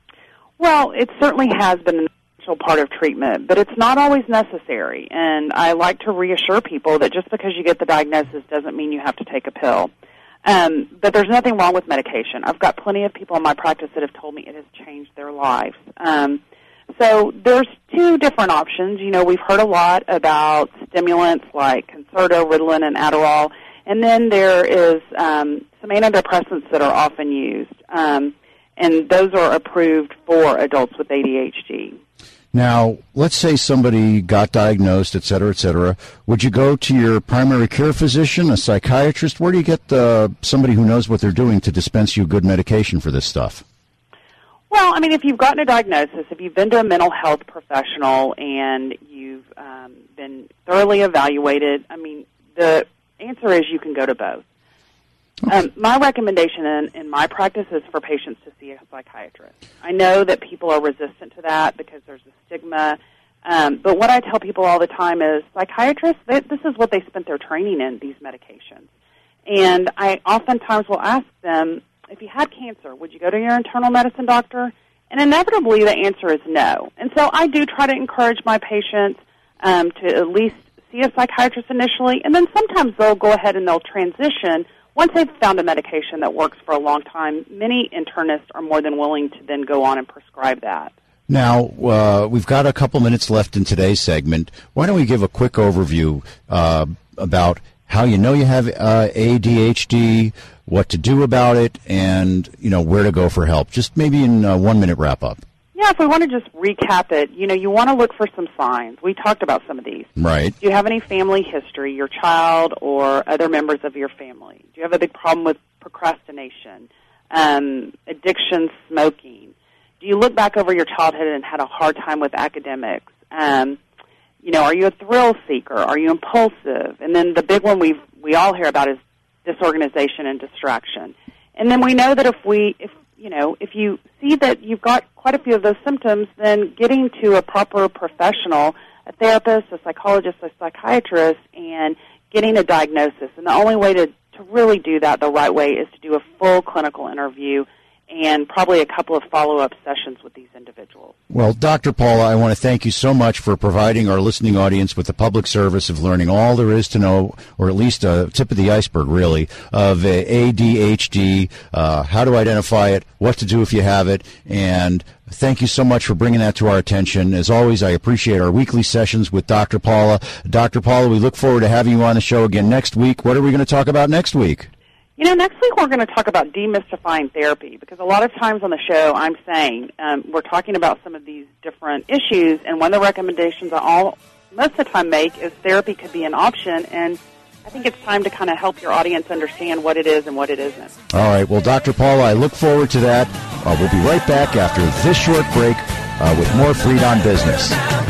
Well, it certainly has been an essential part of treatment, but it's not always necessary. And I like to reassure people that just because you get the diagnosis doesn't mean you have to take a pill. Um, but there's nothing wrong with medication. I've got plenty of people in my practice that have told me it has changed their lives. Um, So there's two different options. You know, we've heard a lot about stimulants like Concerta, Ritalin, and Adderall. And then there is um, some antidepressants that are often used. Um, and those are approved for adults with A D H D. Now, let's say somebody got diagnosed, et cetera, et cetera. Would you go to your primary care physician, a psychiatrist? Where do you get uh, somebody who knows what they're doing to dispense you good medication for this stuff? Well, I mean, if you've gotten a diagnosis, if you've been to a mental health professional and you've um, been thoroughly evaluated, I mean, the answer is you can go to both. Okay. Um, my recommendation in, in my practice is for patients to see a psychiatrist. I know that people are resistant to that because there's a stigma, um, but what I tell people all the time is psychiatrists, they, this is what they spent their training in, these medications. And I oftentimes will ask them, if you had cancer, would you go to your internal medicine doctor? And inevitably the answer is no. And so I do try to encourage my patients um, to at least see a psychiatrist initially, and then sometimes they'll go ahead and they'll transition. Once they've found a medication that works for a long time, many internists are more than willing to then go on and prescribe that. Now, uh, we've got a couple minutes left in today's segment. Why don't we give a quick overview uh, about how you know you have uh, A D H D, what to do about it, and, you know, where to go for help. Just maybe in a one-minute wrap-up. Yeah, if we want to just recap it, you know, you want to look for some signs. We talked about some of these. Right. Do you have any family history, your child or other members of your family? Do you have a big problem with procrastination, um, addiction, smoking? Do you look back over your childhood and had a hard time with academics? Um, you know, are you a thrill seeker? Are you impulsive? And then the big one we we all hear about is disorganization and distraction. And then we know that if we, if you know, if you see that you've got quite a few of those symptoms, then getting to a proper professional, a therapist, a psychologist, a psychiatrist, and getting a diagnosis. And the only way to, to really do that the right way is to do a full clinical interview and probably a couple of follow-up sessions with these individuals. Well, Doctor Paula, I want to thank you so much for providing our listening audience with the public service of learning all there is to know, or at least a tip of the iceberg, really, of A D H D, uh, how to identify it, what to do if you have it, and thank you so much for bringing that to our attention. As always, I appreciate our weekly sessions with Doctor Paula. Doctor Paula, we look forward to having you on the show again next week. What are we going to talk about next week? You know, next week we're going to talk about demystifying therapy, because a lot of times on the show I'm saying um, we're talking about some of these different issues, and one of the recommendations I all most of the time make is therapy could be an option, and I think it's time to kind of help your audience understand what it is and what it isn't. All right. Well, Doctor Paula, I look forward to that. Uh, we'll be right back after this short break uh, with more Freed on Business.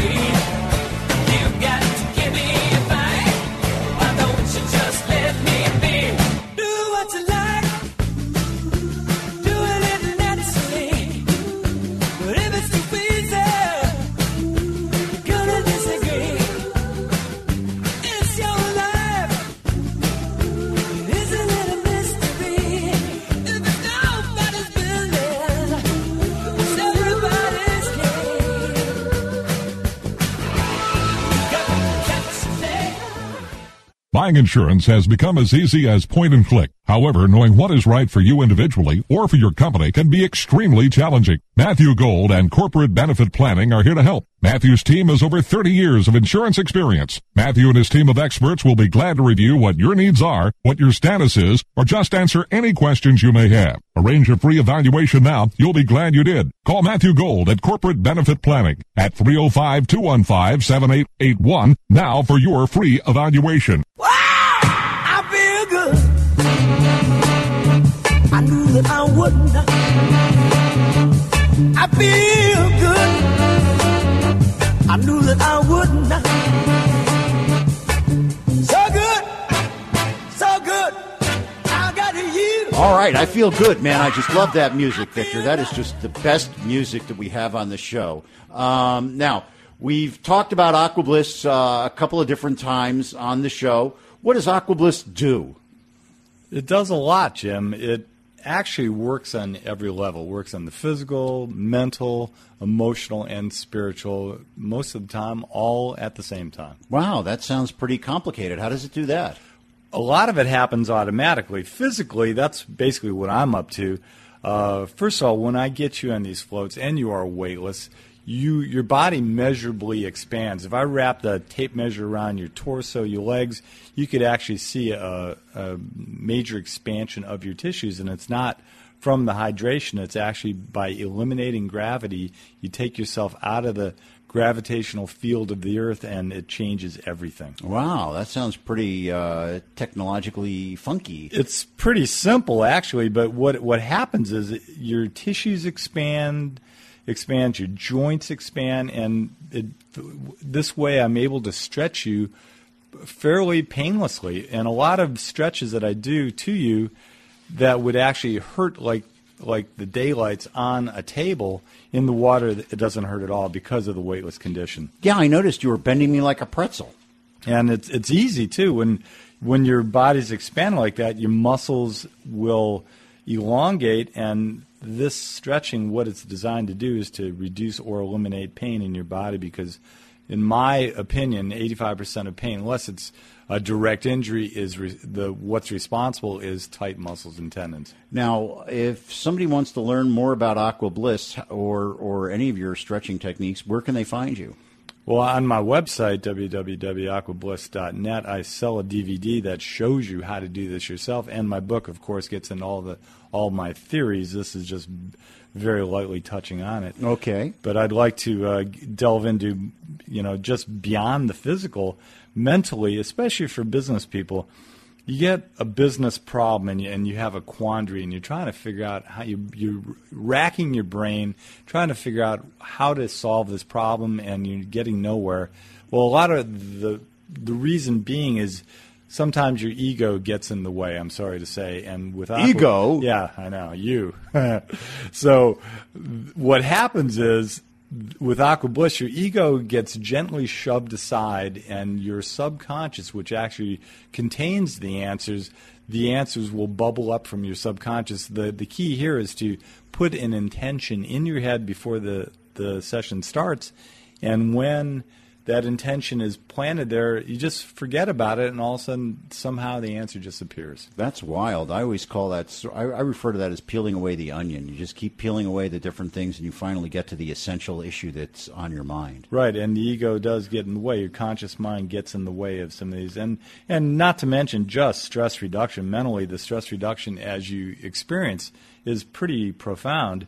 Buying insurance has become as easy as point and click. However, knowing what is right for you individually or for your company can be extremely challenging. Matthew Gold and Corporate Benefit Planning are here to help. Matthew's team has over thirty years of insurance experience. Matthew and his team of experts will be glad to review what your needs are, what your status is, or just answer any questions you may have. Arrange a free evaluation now. You'll be glad you did. Call Matthew Gold at Corporate Benefit Planning at three oh five, two one five, seven eight eight one now for your free evaluation. Wow! I feel good. I knew that I wouldn't. I feel good. I knew that I wouldn't. So good. So good. I got you. All right. I feel good, man. I just love that music, Victor. That is just the best music that we have on the show. Um, now, we've talked about AquaBliss uh, a couple of different times on the show. What does AquaBliss do? It does a lot, Jim. It actually works on every level. It works on the physical, mental, emotional, and spiritual, most of the time, all at the same time. Wow, that sounds pretty complicated. How does it do that? A lot of it happens automatically. Physically, that's basically what I'm up to. Uh, first of all, when I get you on these floats and you are weightless, you your body measurably expands. If I wrap the tape measure around your torso, your legs, you could actually see a, a major expansion of your tissues, and it's not from the hydration. It's actually by eliminating gravity, you take yourself out of the gravitational field of the earth, and it changes everything. Wow, that sounds pretty uh, technologically funky. It's pretty simple, actually, but what what happens is your tissues expand, expand, your joints expand, and it, this way I'm able to stretch you fairly painlessly. And a lot of stretches that I do to you that would actually hurt like like the daylights on a table, in the water it doesn't hurt at all because of the weightless condition. Yeah, I noticed you were bending me like a pretzel. And it's it's easy too. When when your body's expanding like that, your muscles will elongate, and this stretching, what it's designed to do is to reduce or eliminate pain in your body, because in my opinion, eighty-five percent of pain, unless it's a direct injury, is re- the what's responsible is tight muscles and tendons. Now, if somebody wants to learn more about AquaBliss or or any of your stretching techniques, where can they find you? Well, on my website, w w w dot aqua bliss dot net, I sell a D V D that shows you how to do this yourself, and my book, of course, gets into all the all my theories. This is just very lightly touching on it. Okay. But I'd like to uh, delve into, you know, just beyond the physical, mentally, especially for business people. You get a business problem and you, and you have a quandary, and you're trying to figure out how you, you're racking your brain, trying to figure out how to solve this problem, and you're getting nowhere. Well, a lot of the the reason being is sometimes your ego gets in the way, I'm sorry to say. And with Aqua, ego? Yeah, I know, you. So what happens is, with AquaBliss, your ego gets gently shoved aside, and your subconscious, which actually contains the answers, the answers will bubble up from your subconscious. The the key here is to put an intention in your head before the, the session starts, and when that intention is planted there, you just forget about it, and all of a sudden, somehow the answer just appears. That's wild. I always call that, so I, I refer to that as peeling away the onion. You just keep peeling away the different things, and you finally get to the essential issue that's on your mind. Right, and the ego does get in the way. Your conscious mind gets in the way of some of these. And, and not to mention just stress reduction. Mentally, the stress reduction as you experience is pretty profound.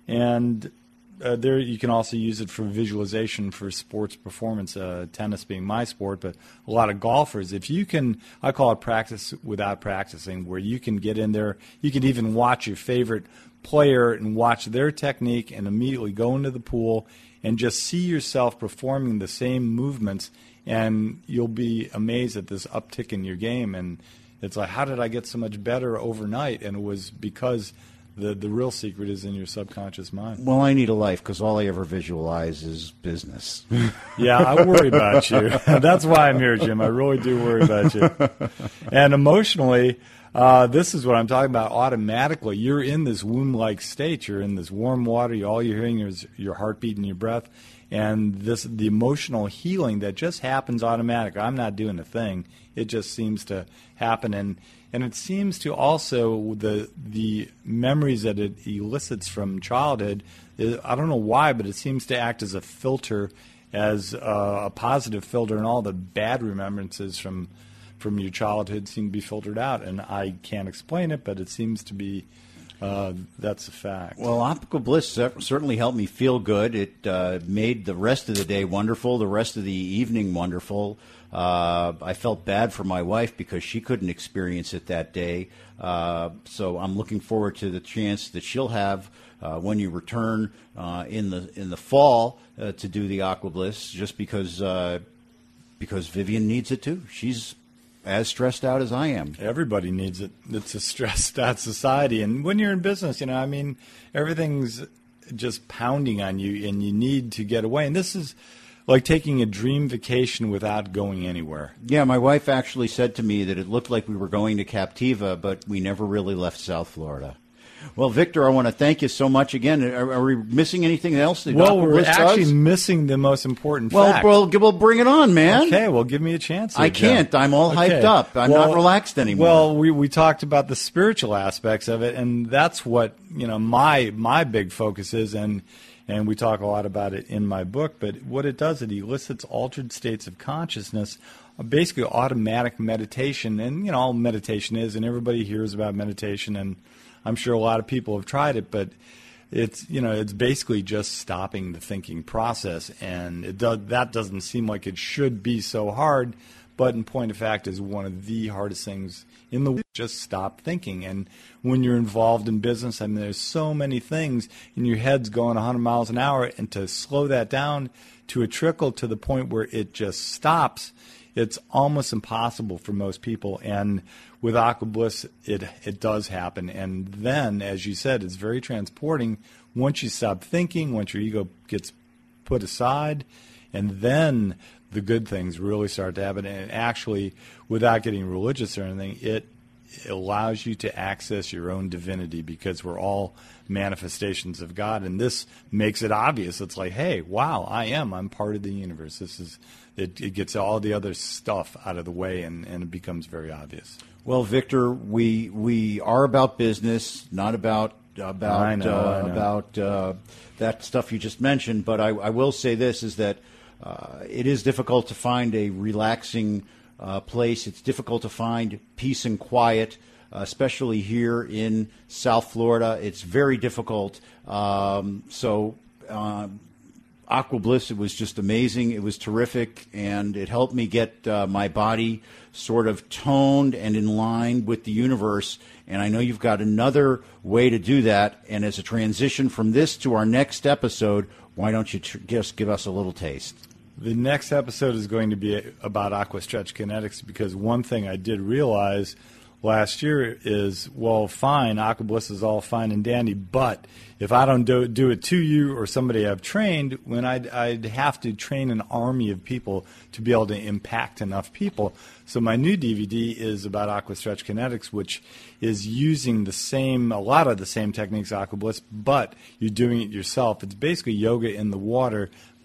And Uh, there, you can also use it for visualization for sports performance, uh, tennis being my sport, but a lot of golfers, if you can, I call it practice without practicing, where you can get in there, you can even watch your favorite player and watch their technique and immediately go into the pool and just see yourself performing the same movements, and you'll be amazed at this uptick in your game. And it's like, how did I get so much better overnight? And it was because The the real secret is in your subconscious mind. Well, I need a life because all I ever visualize is business. Yeah, I worry about you. That's why I'm here, Jim. I really do worry about you. And emotionally, uh, this is what I'm talking about. Automatically, you're in this womb-like state. You're in this warm water. You, all you're hearing is your heartbeat and your breath. And this the emotional healing that just happens automatically. I'm not doing a thing. It just seems to happen. And And it seems to also, the the memories that it elicits from childhood, I don't know why, but it seems to act as a filter, as a, a positive filter, and all the bad remembrances from from your childhood seem to be filtered out. And I can't explain it, but it seems to be, uh, that's a fact. Well, Optical Bliss certainly helped me feel good. It uh, made the rest of the day wonderful, the rest of the evening wonderful. Uh, I felt bad for my wife because she couldn't experience it that day. Uh, so I'm looking forward to the chance that she'll have uh, when you return uh, in the in the fall uh, to do the Aqua Bliss, just because uh, because Vivian needs it too. She's as stressed out as I am. Everybody needs it. It's a stressed out society. And when you're in business, you know, I mean, everything's just pounding on you, and you need to get away. And this is like taking a dream vacation without going anywhere. Yeah, my wife actually said to me that it looked like we were going to Captiva, but we never really left South Florida. Well, Victor, I want to thank you so much again. Are, are we missing anything else that Well, Aqua we're Bliss actually does? missing the most important Well, fact. well, g- well, bring it on, man. Okay, well, give me a chance here, I can't. Jeff. I'm all hyped Okay. up. I'm Well- not relaxed anymore. Well, we, we talked about the spiritual aspects of it, and that's what, you know, my my big focus is, and and we talk a lot about it in my book. But what it does, it elicits altered states of consciousness, uh, basically automatic meditation. And, you know, all meditation is, and everybody hears about meditation, and I'm sure a lot of people have tried it, but it's, you know, it's basically just stopping the thinking process, and it does, that doesn't seem like it should be so hard, but in point of fact is one of the hardest things in the world. Just stop thinking. And when you're involved in business, I mean, there's so many things, and your head's going one hundred miles an hour, and to slow that down to a trickle to the point where it just stops, it's almost impossible for most people. And with Aqua Bliss, it it does happen. And then, as you said, it's very transporting once you stop thinking, once your ego gets put aside, and then the good things really start to happen. And actually, without getting religious or anything, it allows you to access your own divinity, because we're all manifestations of God. And this makes it obvious. It's like, hey, wow, I am. I'm part of the universe. This is it, it gets all the other stuff out of the way, and, and it becomes very obvious. Well, Victor, we we are about business, not about about I know, uh, I know. about uh, that stuff you just mentioned. But I, I will say this: is that uh, it is difficult to find a relaxing uh, place. It's difficult to find peace and quiet, uh, especially here in South Florida. It's very difficult. Um, so. Uh, Aqua Bliss, it was just amazing. It was terrific, and it helped me get uh, my body sort of toned and in line with the universe. And I know you've got another way to do that. And as a transition from this to our next episode, why don't you tr- just give us a little taste? The next episode is going to be about Aqua Stretch Kinetics, because one thing I did realize last year is, well, fine, Aqua Bliss is all fine and dandy, but if I don't do, do it to you or somebody I've trained, when I'd, I'd have to train an army of people to be able to impact enough people. So my new D V D is about Aqua Stretch Kinetics, which is using the same, a lot of the same techniques Aqua Bliss, but you're doing it yourself. It's basically yoga in the water,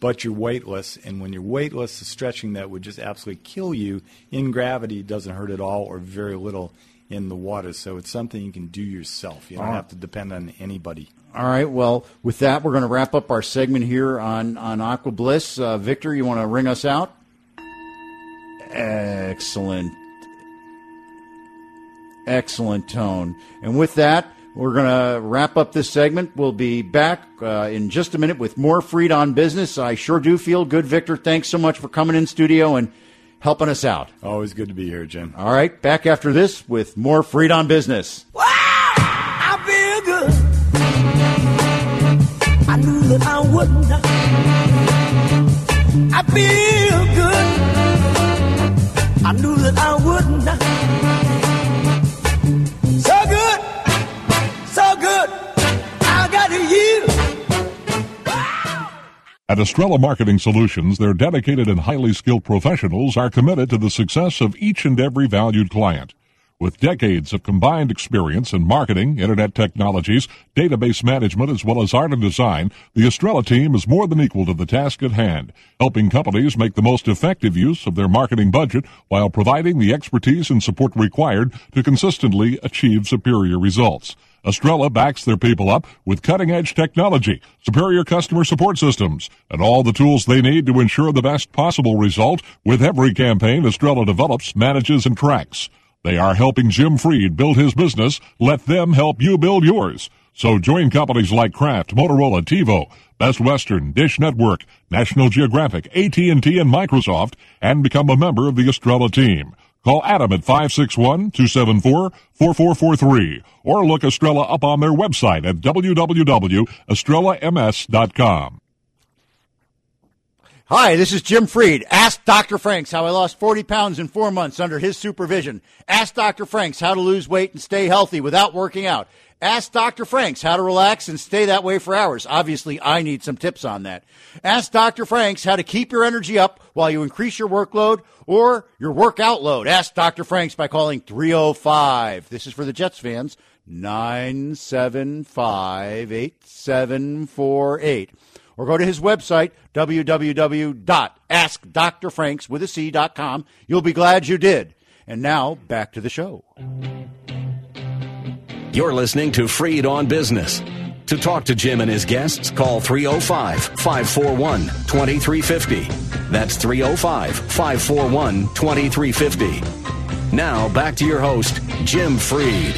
but you're weightless. And when you're weightless, the stretching that would just absolutely kill you in gravity doesn't hurt at all or very little in the water. So it's something you can do yourself. You don't All right. have to depend on anybody. All right. Well, with that, we're going to wrap up our segment here on, on Aqua Bliss. Uh, Victor, you want to ring us out? Excellent. Excellent tone. And with that, we're going to wrap up this segment. We'll be back uh, in just a minute with more Freed on Business. I sure do feel good, Victor. Thanks so much for coming in studio and helping us out. Always good to be here, Jim. All right. Back after this with more Freed on Business. I feel good. I knew that I wouldn't. I feel good. I knew that I wouldn't. So good, so good. I got you. At Estrella Marketing Solutions, their dedicated and highly skilled professionals are committed to the success of each and every valued client. With decades of combined experience in marketing, internet technologies, database management, as well as art and design, the Estrella team is more than equal to the task at hand, helping companies make the most effective use of their marketing budget while providing the expertise and support required to consistently achieve superior results. Estrella backs their people up with cutting-edge technology, superior customer support systems, and all the tools they need to ensure the best possible result with every campaign Estrella develops, manages, and tracks. They are helping Jim Freed build his business. Let them help you build yours. So join companies like Kraft, Motorola, TiVo, Best Western, Dish Network, National Geographic, A T and T, and Microsoft, and become a member of the Estrella team. Call Adam at five six one, two seven four, four four four three or look Estrella up on their website at w w w dot estrella m s dot com. Hi, this is Jim Freed. Ask Doctor Franks how I lost forty pounds in four months under his supervision. Ask Doctor Franks how to lose weight and stay healthy without working out. Ask Doctor Franks how to relax and stay that way for hours. Obviously, I need some tips on that. Ask Doctor Franks how to keep your energy up while you increase your workload or your workout load. Ask Doctor Franks by calling three oh five. This is for the Jets fans. nine seven five, eight seven four eight. Or go to his website, w w w dot ask dr franks with a c dot com. You'll be glad you did. And now, back to the show. You're listening to Freed on Business. To talk to Jim and his guests, call three oh five, five four one, two three five oh. That's three oh five, five four one, two three five oh. Now, back to your host, Jim Freed.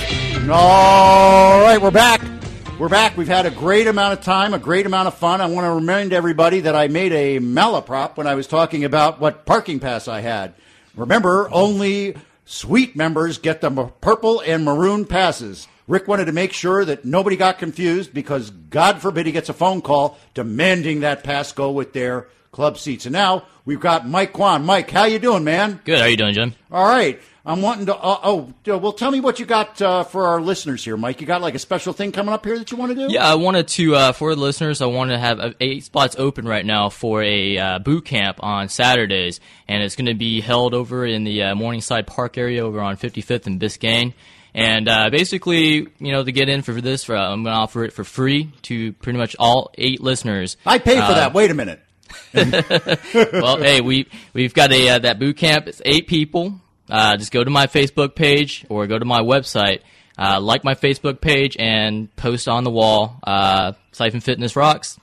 All right, we're back. We're back. We've had a great amount of time, a great amount of fun. I want to remind everybody that I made a malaprop when I was talking about what parking pass I had. Remember, only suite members get the purple and maroon passes. Rick wanted to make sure that nobody got confused because, God forbid, he gets a phone call demanding that pass go with their club seats. And now we've got Mike Kwan. Mike, how you doing, man? Good. How you doing, Jim? All right. I'm wanting to. Uh, oh, well, tell me what you got uh, for our listeners here, Mike. You got like a special thing coming up here that you want to do? Yeah, I wanted to uh, for the listeners. I wanted to have uh, eight spots open right now for a uh, boot camp on Saturdays, and it's going to be held over in the uh, Morningside Park area over on fifty-fifth and Biscayne. And uh, basically, you know, to get in for this, uh, I'm going to offer it for free to pretty much all eight listeners. I paid for uh, that. Wait a minute. Well, hey, we we've got a uh, that boot camp. It's eight people. Uh, just go to my Facebook page or go to my website, uh, like my Facebook page, and post on the wall, uh, Siphon Fitness Rocks,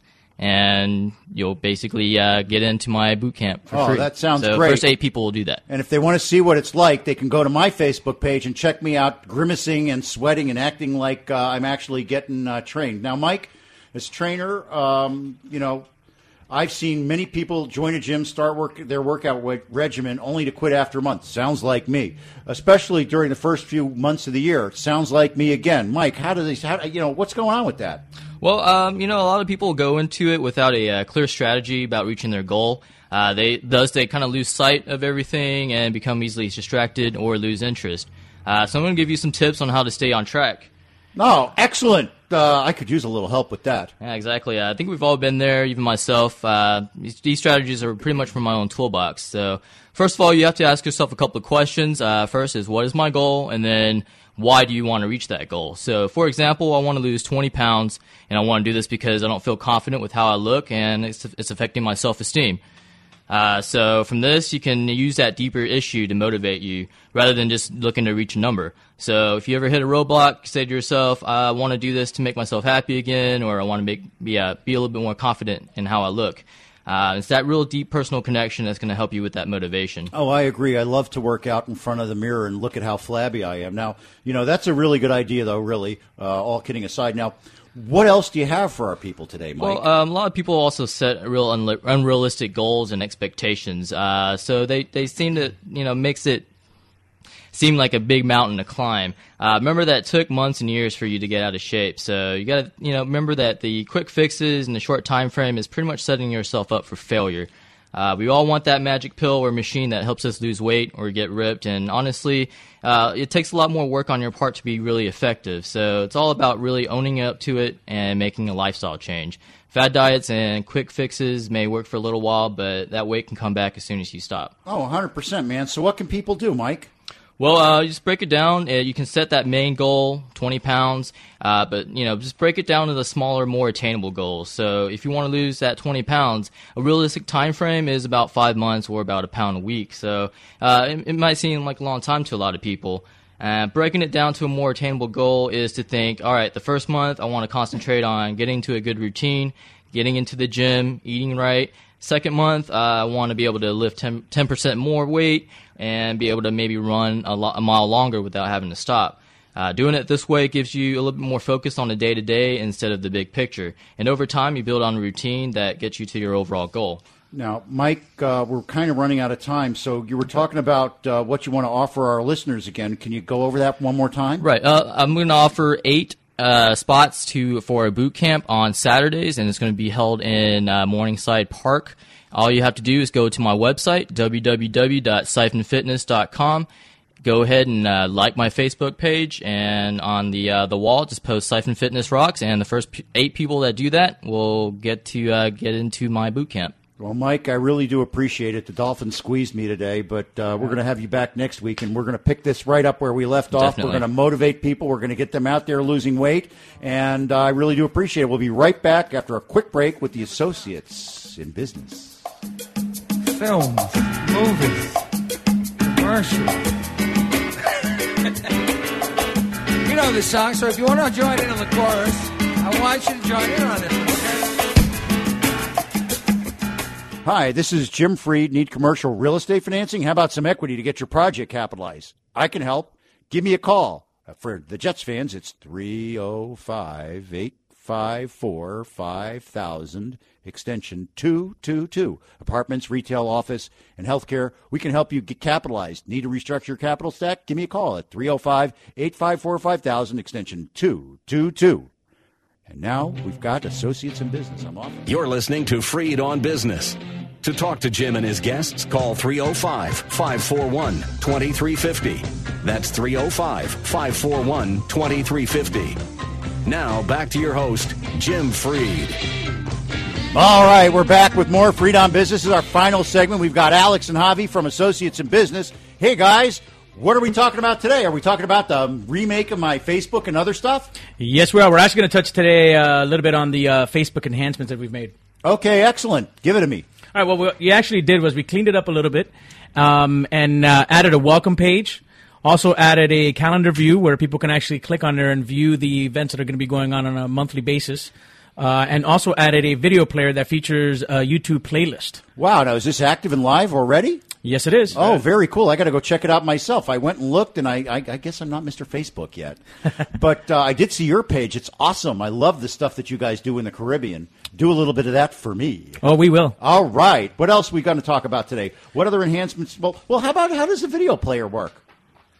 and you'll basically uh, get into my boot camp for oh, free. That sounds so great. First eight people will do that. And if they want to see what it's like, they can go to my Facebook page and check me out grimacing and sweating and acting like uh, I'm actually getting uh, trained. Now, Mike, as trainer, um, you know, I've seen many people join a gym, start work their workout regimen, only to quit after a month. Sounds like me, especially during the first few months of the year. Sounds like me again. Mike, how do these? How you know what's going on with that? Well, um, you know, a lot of people go into it without a uh, clear strategy about reaching their goal. Uh, they thus they kind of lose sight of everything and become easily distracted or lose interest. Uh, so I'm going to give you some tips on how to stay on track. No, excellent. Uh, I could use a little help with that. Yeah, exactly. Uh, I think we've all been there, even myself. Uh, these, these strategies are pretty much from my own toolbox. So, first of all, you have to ask yourself a couple of questions. Uh, first is, what is my goal? And then, why do you want to reach that goal? So, for example, I want to lose twenty pounds, and I want to do this because I don't feel confident with how I look, and it's, it's affecting my self-esteem. Uh, so from this, you can use that deeper issue to motivate you rather than just looking to reach a number. So if you ever hit a roadblock, say to yourself, I want to do this to make myself happy again, or I want to make be, uh, be a little bit more confident in how I look. Uh, it's that real deep personal connection that's going to help you with that motivation. Oh, I agree. I love to work out in front of the mirror and look at how flabby I am. Now, you know, that's a really good idea, though, really, uh, all kidding aside. Now, what else do you have for our people today, Mike? Well, um, a lot of people also set real unli- unrealistic goals and expectations. Uh, so they, they seem to, you know, makes it seem like a big mountain to climb. Uh, remember that it took months and years for you to get out of shape. So you got to, you know, remember that the quick fixes and the short time frame is pretty much setting yourself up for failure. Uh, we all want that magic pill or machine that helps us lose weight or get ripped, and honestly, uh, it takes a lot more work on your part to be really effective. So it's all about really owning up to it and making a lifestyle change. Fad diets and quick fixes may work for a little while, but that weight can come back as soon as you stop. Oh, one hundred percent, man. So what can people do, Mike? Well, uh, just break it down. Uh, you can set that main goal, twenty pounds, uh, but, you know, just break it down to the smaller, more attainable goals. So if you want to lose that twenty pounds, a realistic time frame is about five months or about a pound a week. So uh, it, it might seem like a long time to a lot of people. Uh, breaking it down to a more attainable goal is to think, all right, the first month I want to concentrate on getting to a good routine, getting into the gym, eating right. Second month, uh, I want to be able to lift ten percent more weight and be able to maybe run a, lo- a mile longer without having to stop. Uh, doing it this way gives you a little bit more focus on the day-to-day instead of the big picture. And over time, you build on a routine that gets you to your overall goal. Now, Mike, uh, we're kind of running out of time, so you were talking about uh, what you want to offer our listeners again. Can you go over that one more time? Right. Uh, I'm going to offer eight Uh, spots to for a boot camp on Saturdays, and it's going to be held in uh, Morningside Park. All you have to do is go to my website, w w w dot siphon fitness dot com. Go ahead and uh, like my Facebook page, and on the uh, the wall, just post Siphon Fitness Rocks, and the first p- eight people that do that will get to uh, get into my boot camp. Well, Mike, I really do appreciate it. The Dolphins squeezed me today, but uh, we're going to have you back next week, and we're going to pick this right up where we left off. Definitely. We're going to motivate people. We're going to get them out there losing weight, and uh, I really do appreciate it. We'll be right back after a quick break with the Associates in Business. Films, movies, commercials. You know the song, so if you want to join in on the chorus, I want you to join in on this one, okay? Hi, this is Jim Freed. Need commercial real estate financing? How about some equity to get your project capitalized? I can help. Give me a call. For the Jets fans, it's three oh five, eight five four, five thousand, extension two two two. Apartments, retail, office, and healthcare. We can help you get capitalized. Need to restructure your capital stack? Give me a call at three oh five, eight five four, five thousand, extension two two two. And now we've got Associates in Business. I'm off. You're listening to Freed on Business. To talk to Jim and his guests, call three oh five, five four one, two three five oh. That's three oh five, five four one, two three five oh. Now, back to your host, Jim Freed. All right, we're back with more Freed on Business. This is our final segment. We've got Alex and Javi from Associates in Business. Hey, guys. What are we talking about today? Are we talking about the remake of my Facebook and other stuff? Yes, we are. We're actually going to touch today uh, a little bit on the uh, Facebook enhancements that we've made. Okay, excellent. Give it to me. All right, well, what we actually did was we cleaned it up a little bit um, and uh, added a welcome page. Also added a calendar view where people can actually click on there and view the events that are going to be going on on a monthly basis. Uh, and also added a video player that features a YouTube playlist. Wow, now is this active and live already? Yes, it is. Oh, very cool. I got to go check it out myself. I went and looked, and I, I, I guess I'm not Mister Facebook yet. But uh, I did see your page. It's awesome. I love the stuff that you guys do in the Caribbean. Do a little bit of that for me. Oh, we will. All right. What else are we going to talk about today? What other enhancements? Well, well, how about how does the video player work?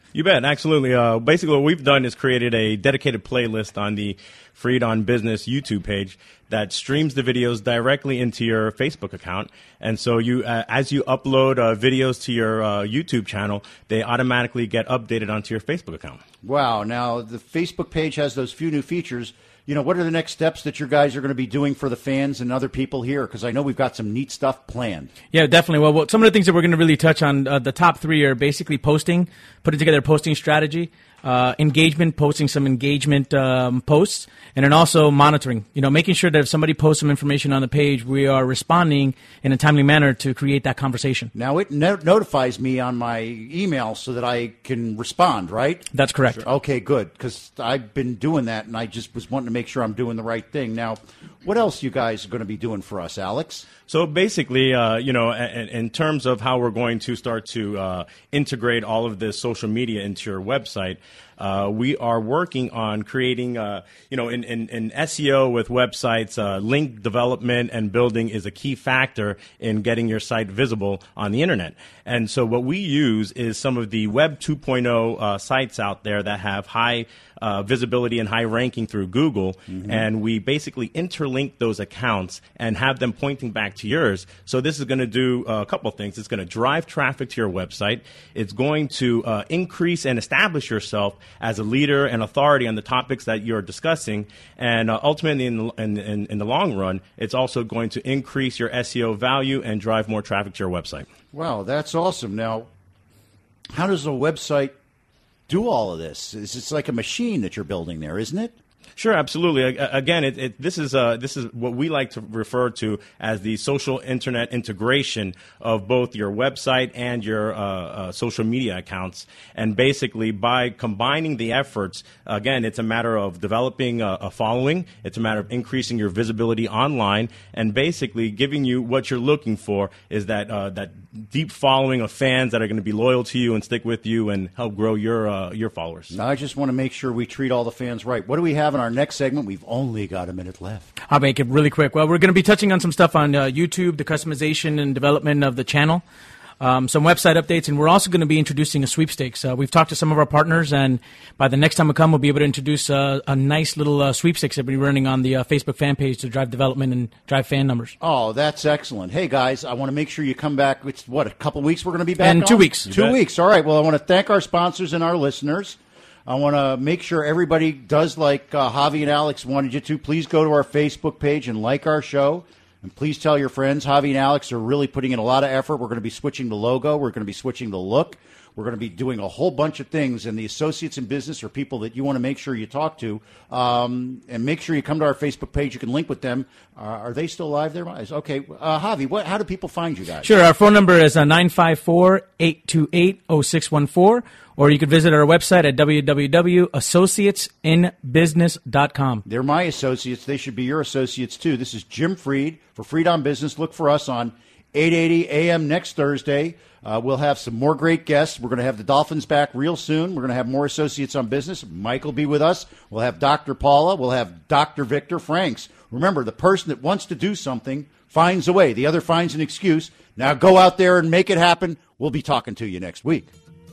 You bet, absolutely. Uh, basically, what we've done is created a dedicated playlist on the Freed on Business YouTube page that streams the videos directly into your Facebook account. And so you, uh, as you upload uh, videos to your uh, YouTube channel, they automatically get updated onto your Facebook account. Wow. Now, the Facebook page has those few new features. You know, what are the next steps that your guys are going to be doing for the fans and other people here? Because I know we've got some neat stuff planned. Yeah, definitely. Well, well some of the things that we're going to really touch on, uh, the top three are basically posting, putting together a posting strategy, uh, engagement, posting some engagement um, posts, and then also monitoring. You know, making sure that if somebody posts some information on the page, we are responding in a timely manner to create that conversation. Now, it no- notifies me on my email so that I can respond, right? That's correct. Okay, good, because I've been doing that, and I just was wanting to make sure I'm doing the right thing. Now, what else you guys are going to be doing for us, Alex? So basically, uh, you know, in, in terms of how we're going to start to uh, integrate all of this social media into your website, uh, we are working on creating, uh, you know, in, in, in S E O with websites, uh, link development and building is a key factor in getting your site visible on the internet. And so what we use is some of the Web two point oh uh, sites out there that have high uh, visibility and high ranking through Google, mm-hmm. and we basically interlink those accounts and have them pointing back to yours. So this is going to do a couple of things. It's going to drive traffic to your website. It's going to uh, increase and establish yourself as a leader and authority on the topics that you're discussing. And uh, ultimately, in the, in, in, in the long run, it's also going to increase your S E O value and drive more traffic to your website. Wow, that's awesome. Now, how does a website do all of this? It's it's like a machine that you're building there, isn't it? Sure, absolutely. Again, it, it, this is uh, this is what we like to refer to as the social internet integration of both your website and your uh, uh, social media accounts. And basically, by combining the efforts, again, it's a matter of developing a, a following. It's a matter of increasing your visibility online, and basically giving you what you're looking for is that uh, that deep following of fans that are going to be loyal to you and stick with you and help grow your uh, your followers. Now, I just want to make sure we treat all the fans right. What do we have in our next segment? We've only got a minute left. I'll make it really quick. Well, we're going to be touching on some stuff on uh, YouTube, the customization and development of the channel, um, some website updates, and we're also going to be introducing a sweepstakes. Uh, we've talked to some of our partners, and by the next time we come, we'll be able to introduce uh, a nice little uh, sweepstakes that we'll be running on the uh, Facebook fan page to drive development and drive fan numbers. Oh, that's excellent. Hey, guys, I want to make sure you come back. It's, what, a couple weeks we're going to be back In on? two weeks. Two You bet. weeks. All right. Well, I want to thank our sponsors and our listeners. I want to make sure everybody does like uh, Javi and Alex wanted you to. Please go to our Facebook page and like our show. And please tell your friends. Javi and Alex are really putting in a lot of effort. We're going to be switching the logo. We're going to be switching the look. We're going to be doing a whole bunch of things. And the associates in business are people that you want to make sure you talk to. Um, and make sure you come to our Facebook page. You can link with them. Uh, are they still live there? Okay. Uh, Javi, what, how do people find you guys? Sure. Our phone number is uh, nine five four, eight two eight, zero six one four. Or you could visit our website at w w w dot associates in business dot com. They're my associates. They should be your associates, too. This is Jim Freed for Freed on Business. Look for us on eight eighty a m next Thursday. Uh, we'll have some more great guests. We're going to have the Dolphins back real soon. We're going to have more associates on business. Mike will be with us. We'll have Doctor Paula. We'll have Doctor Victor Franks. Remember, the person that wants to do something finds a way. The other finds an excuse. Now go out there and make it happen. We'll be talking to you next week.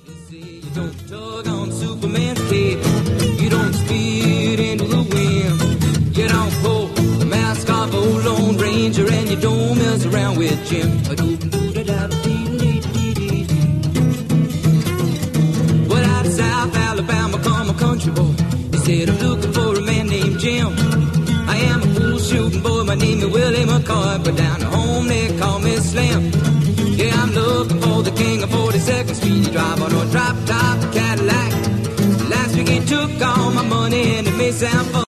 You don't tug on Superman's cape. You don't speed into the wind. You don't pull the mask off old Lone Ranger, and you don't mess around with Jim. Well, out of South Alabama come a country boy. He said, I'm looking for a man named Jim. I am a fool shooting boy. My name is Willie McCoy, but down at home they call me Slim. Yeah, I'm looking for the king of forty-second Street. He drive on a drop-top Cadillac. Last week he took all my money and it may sound fun.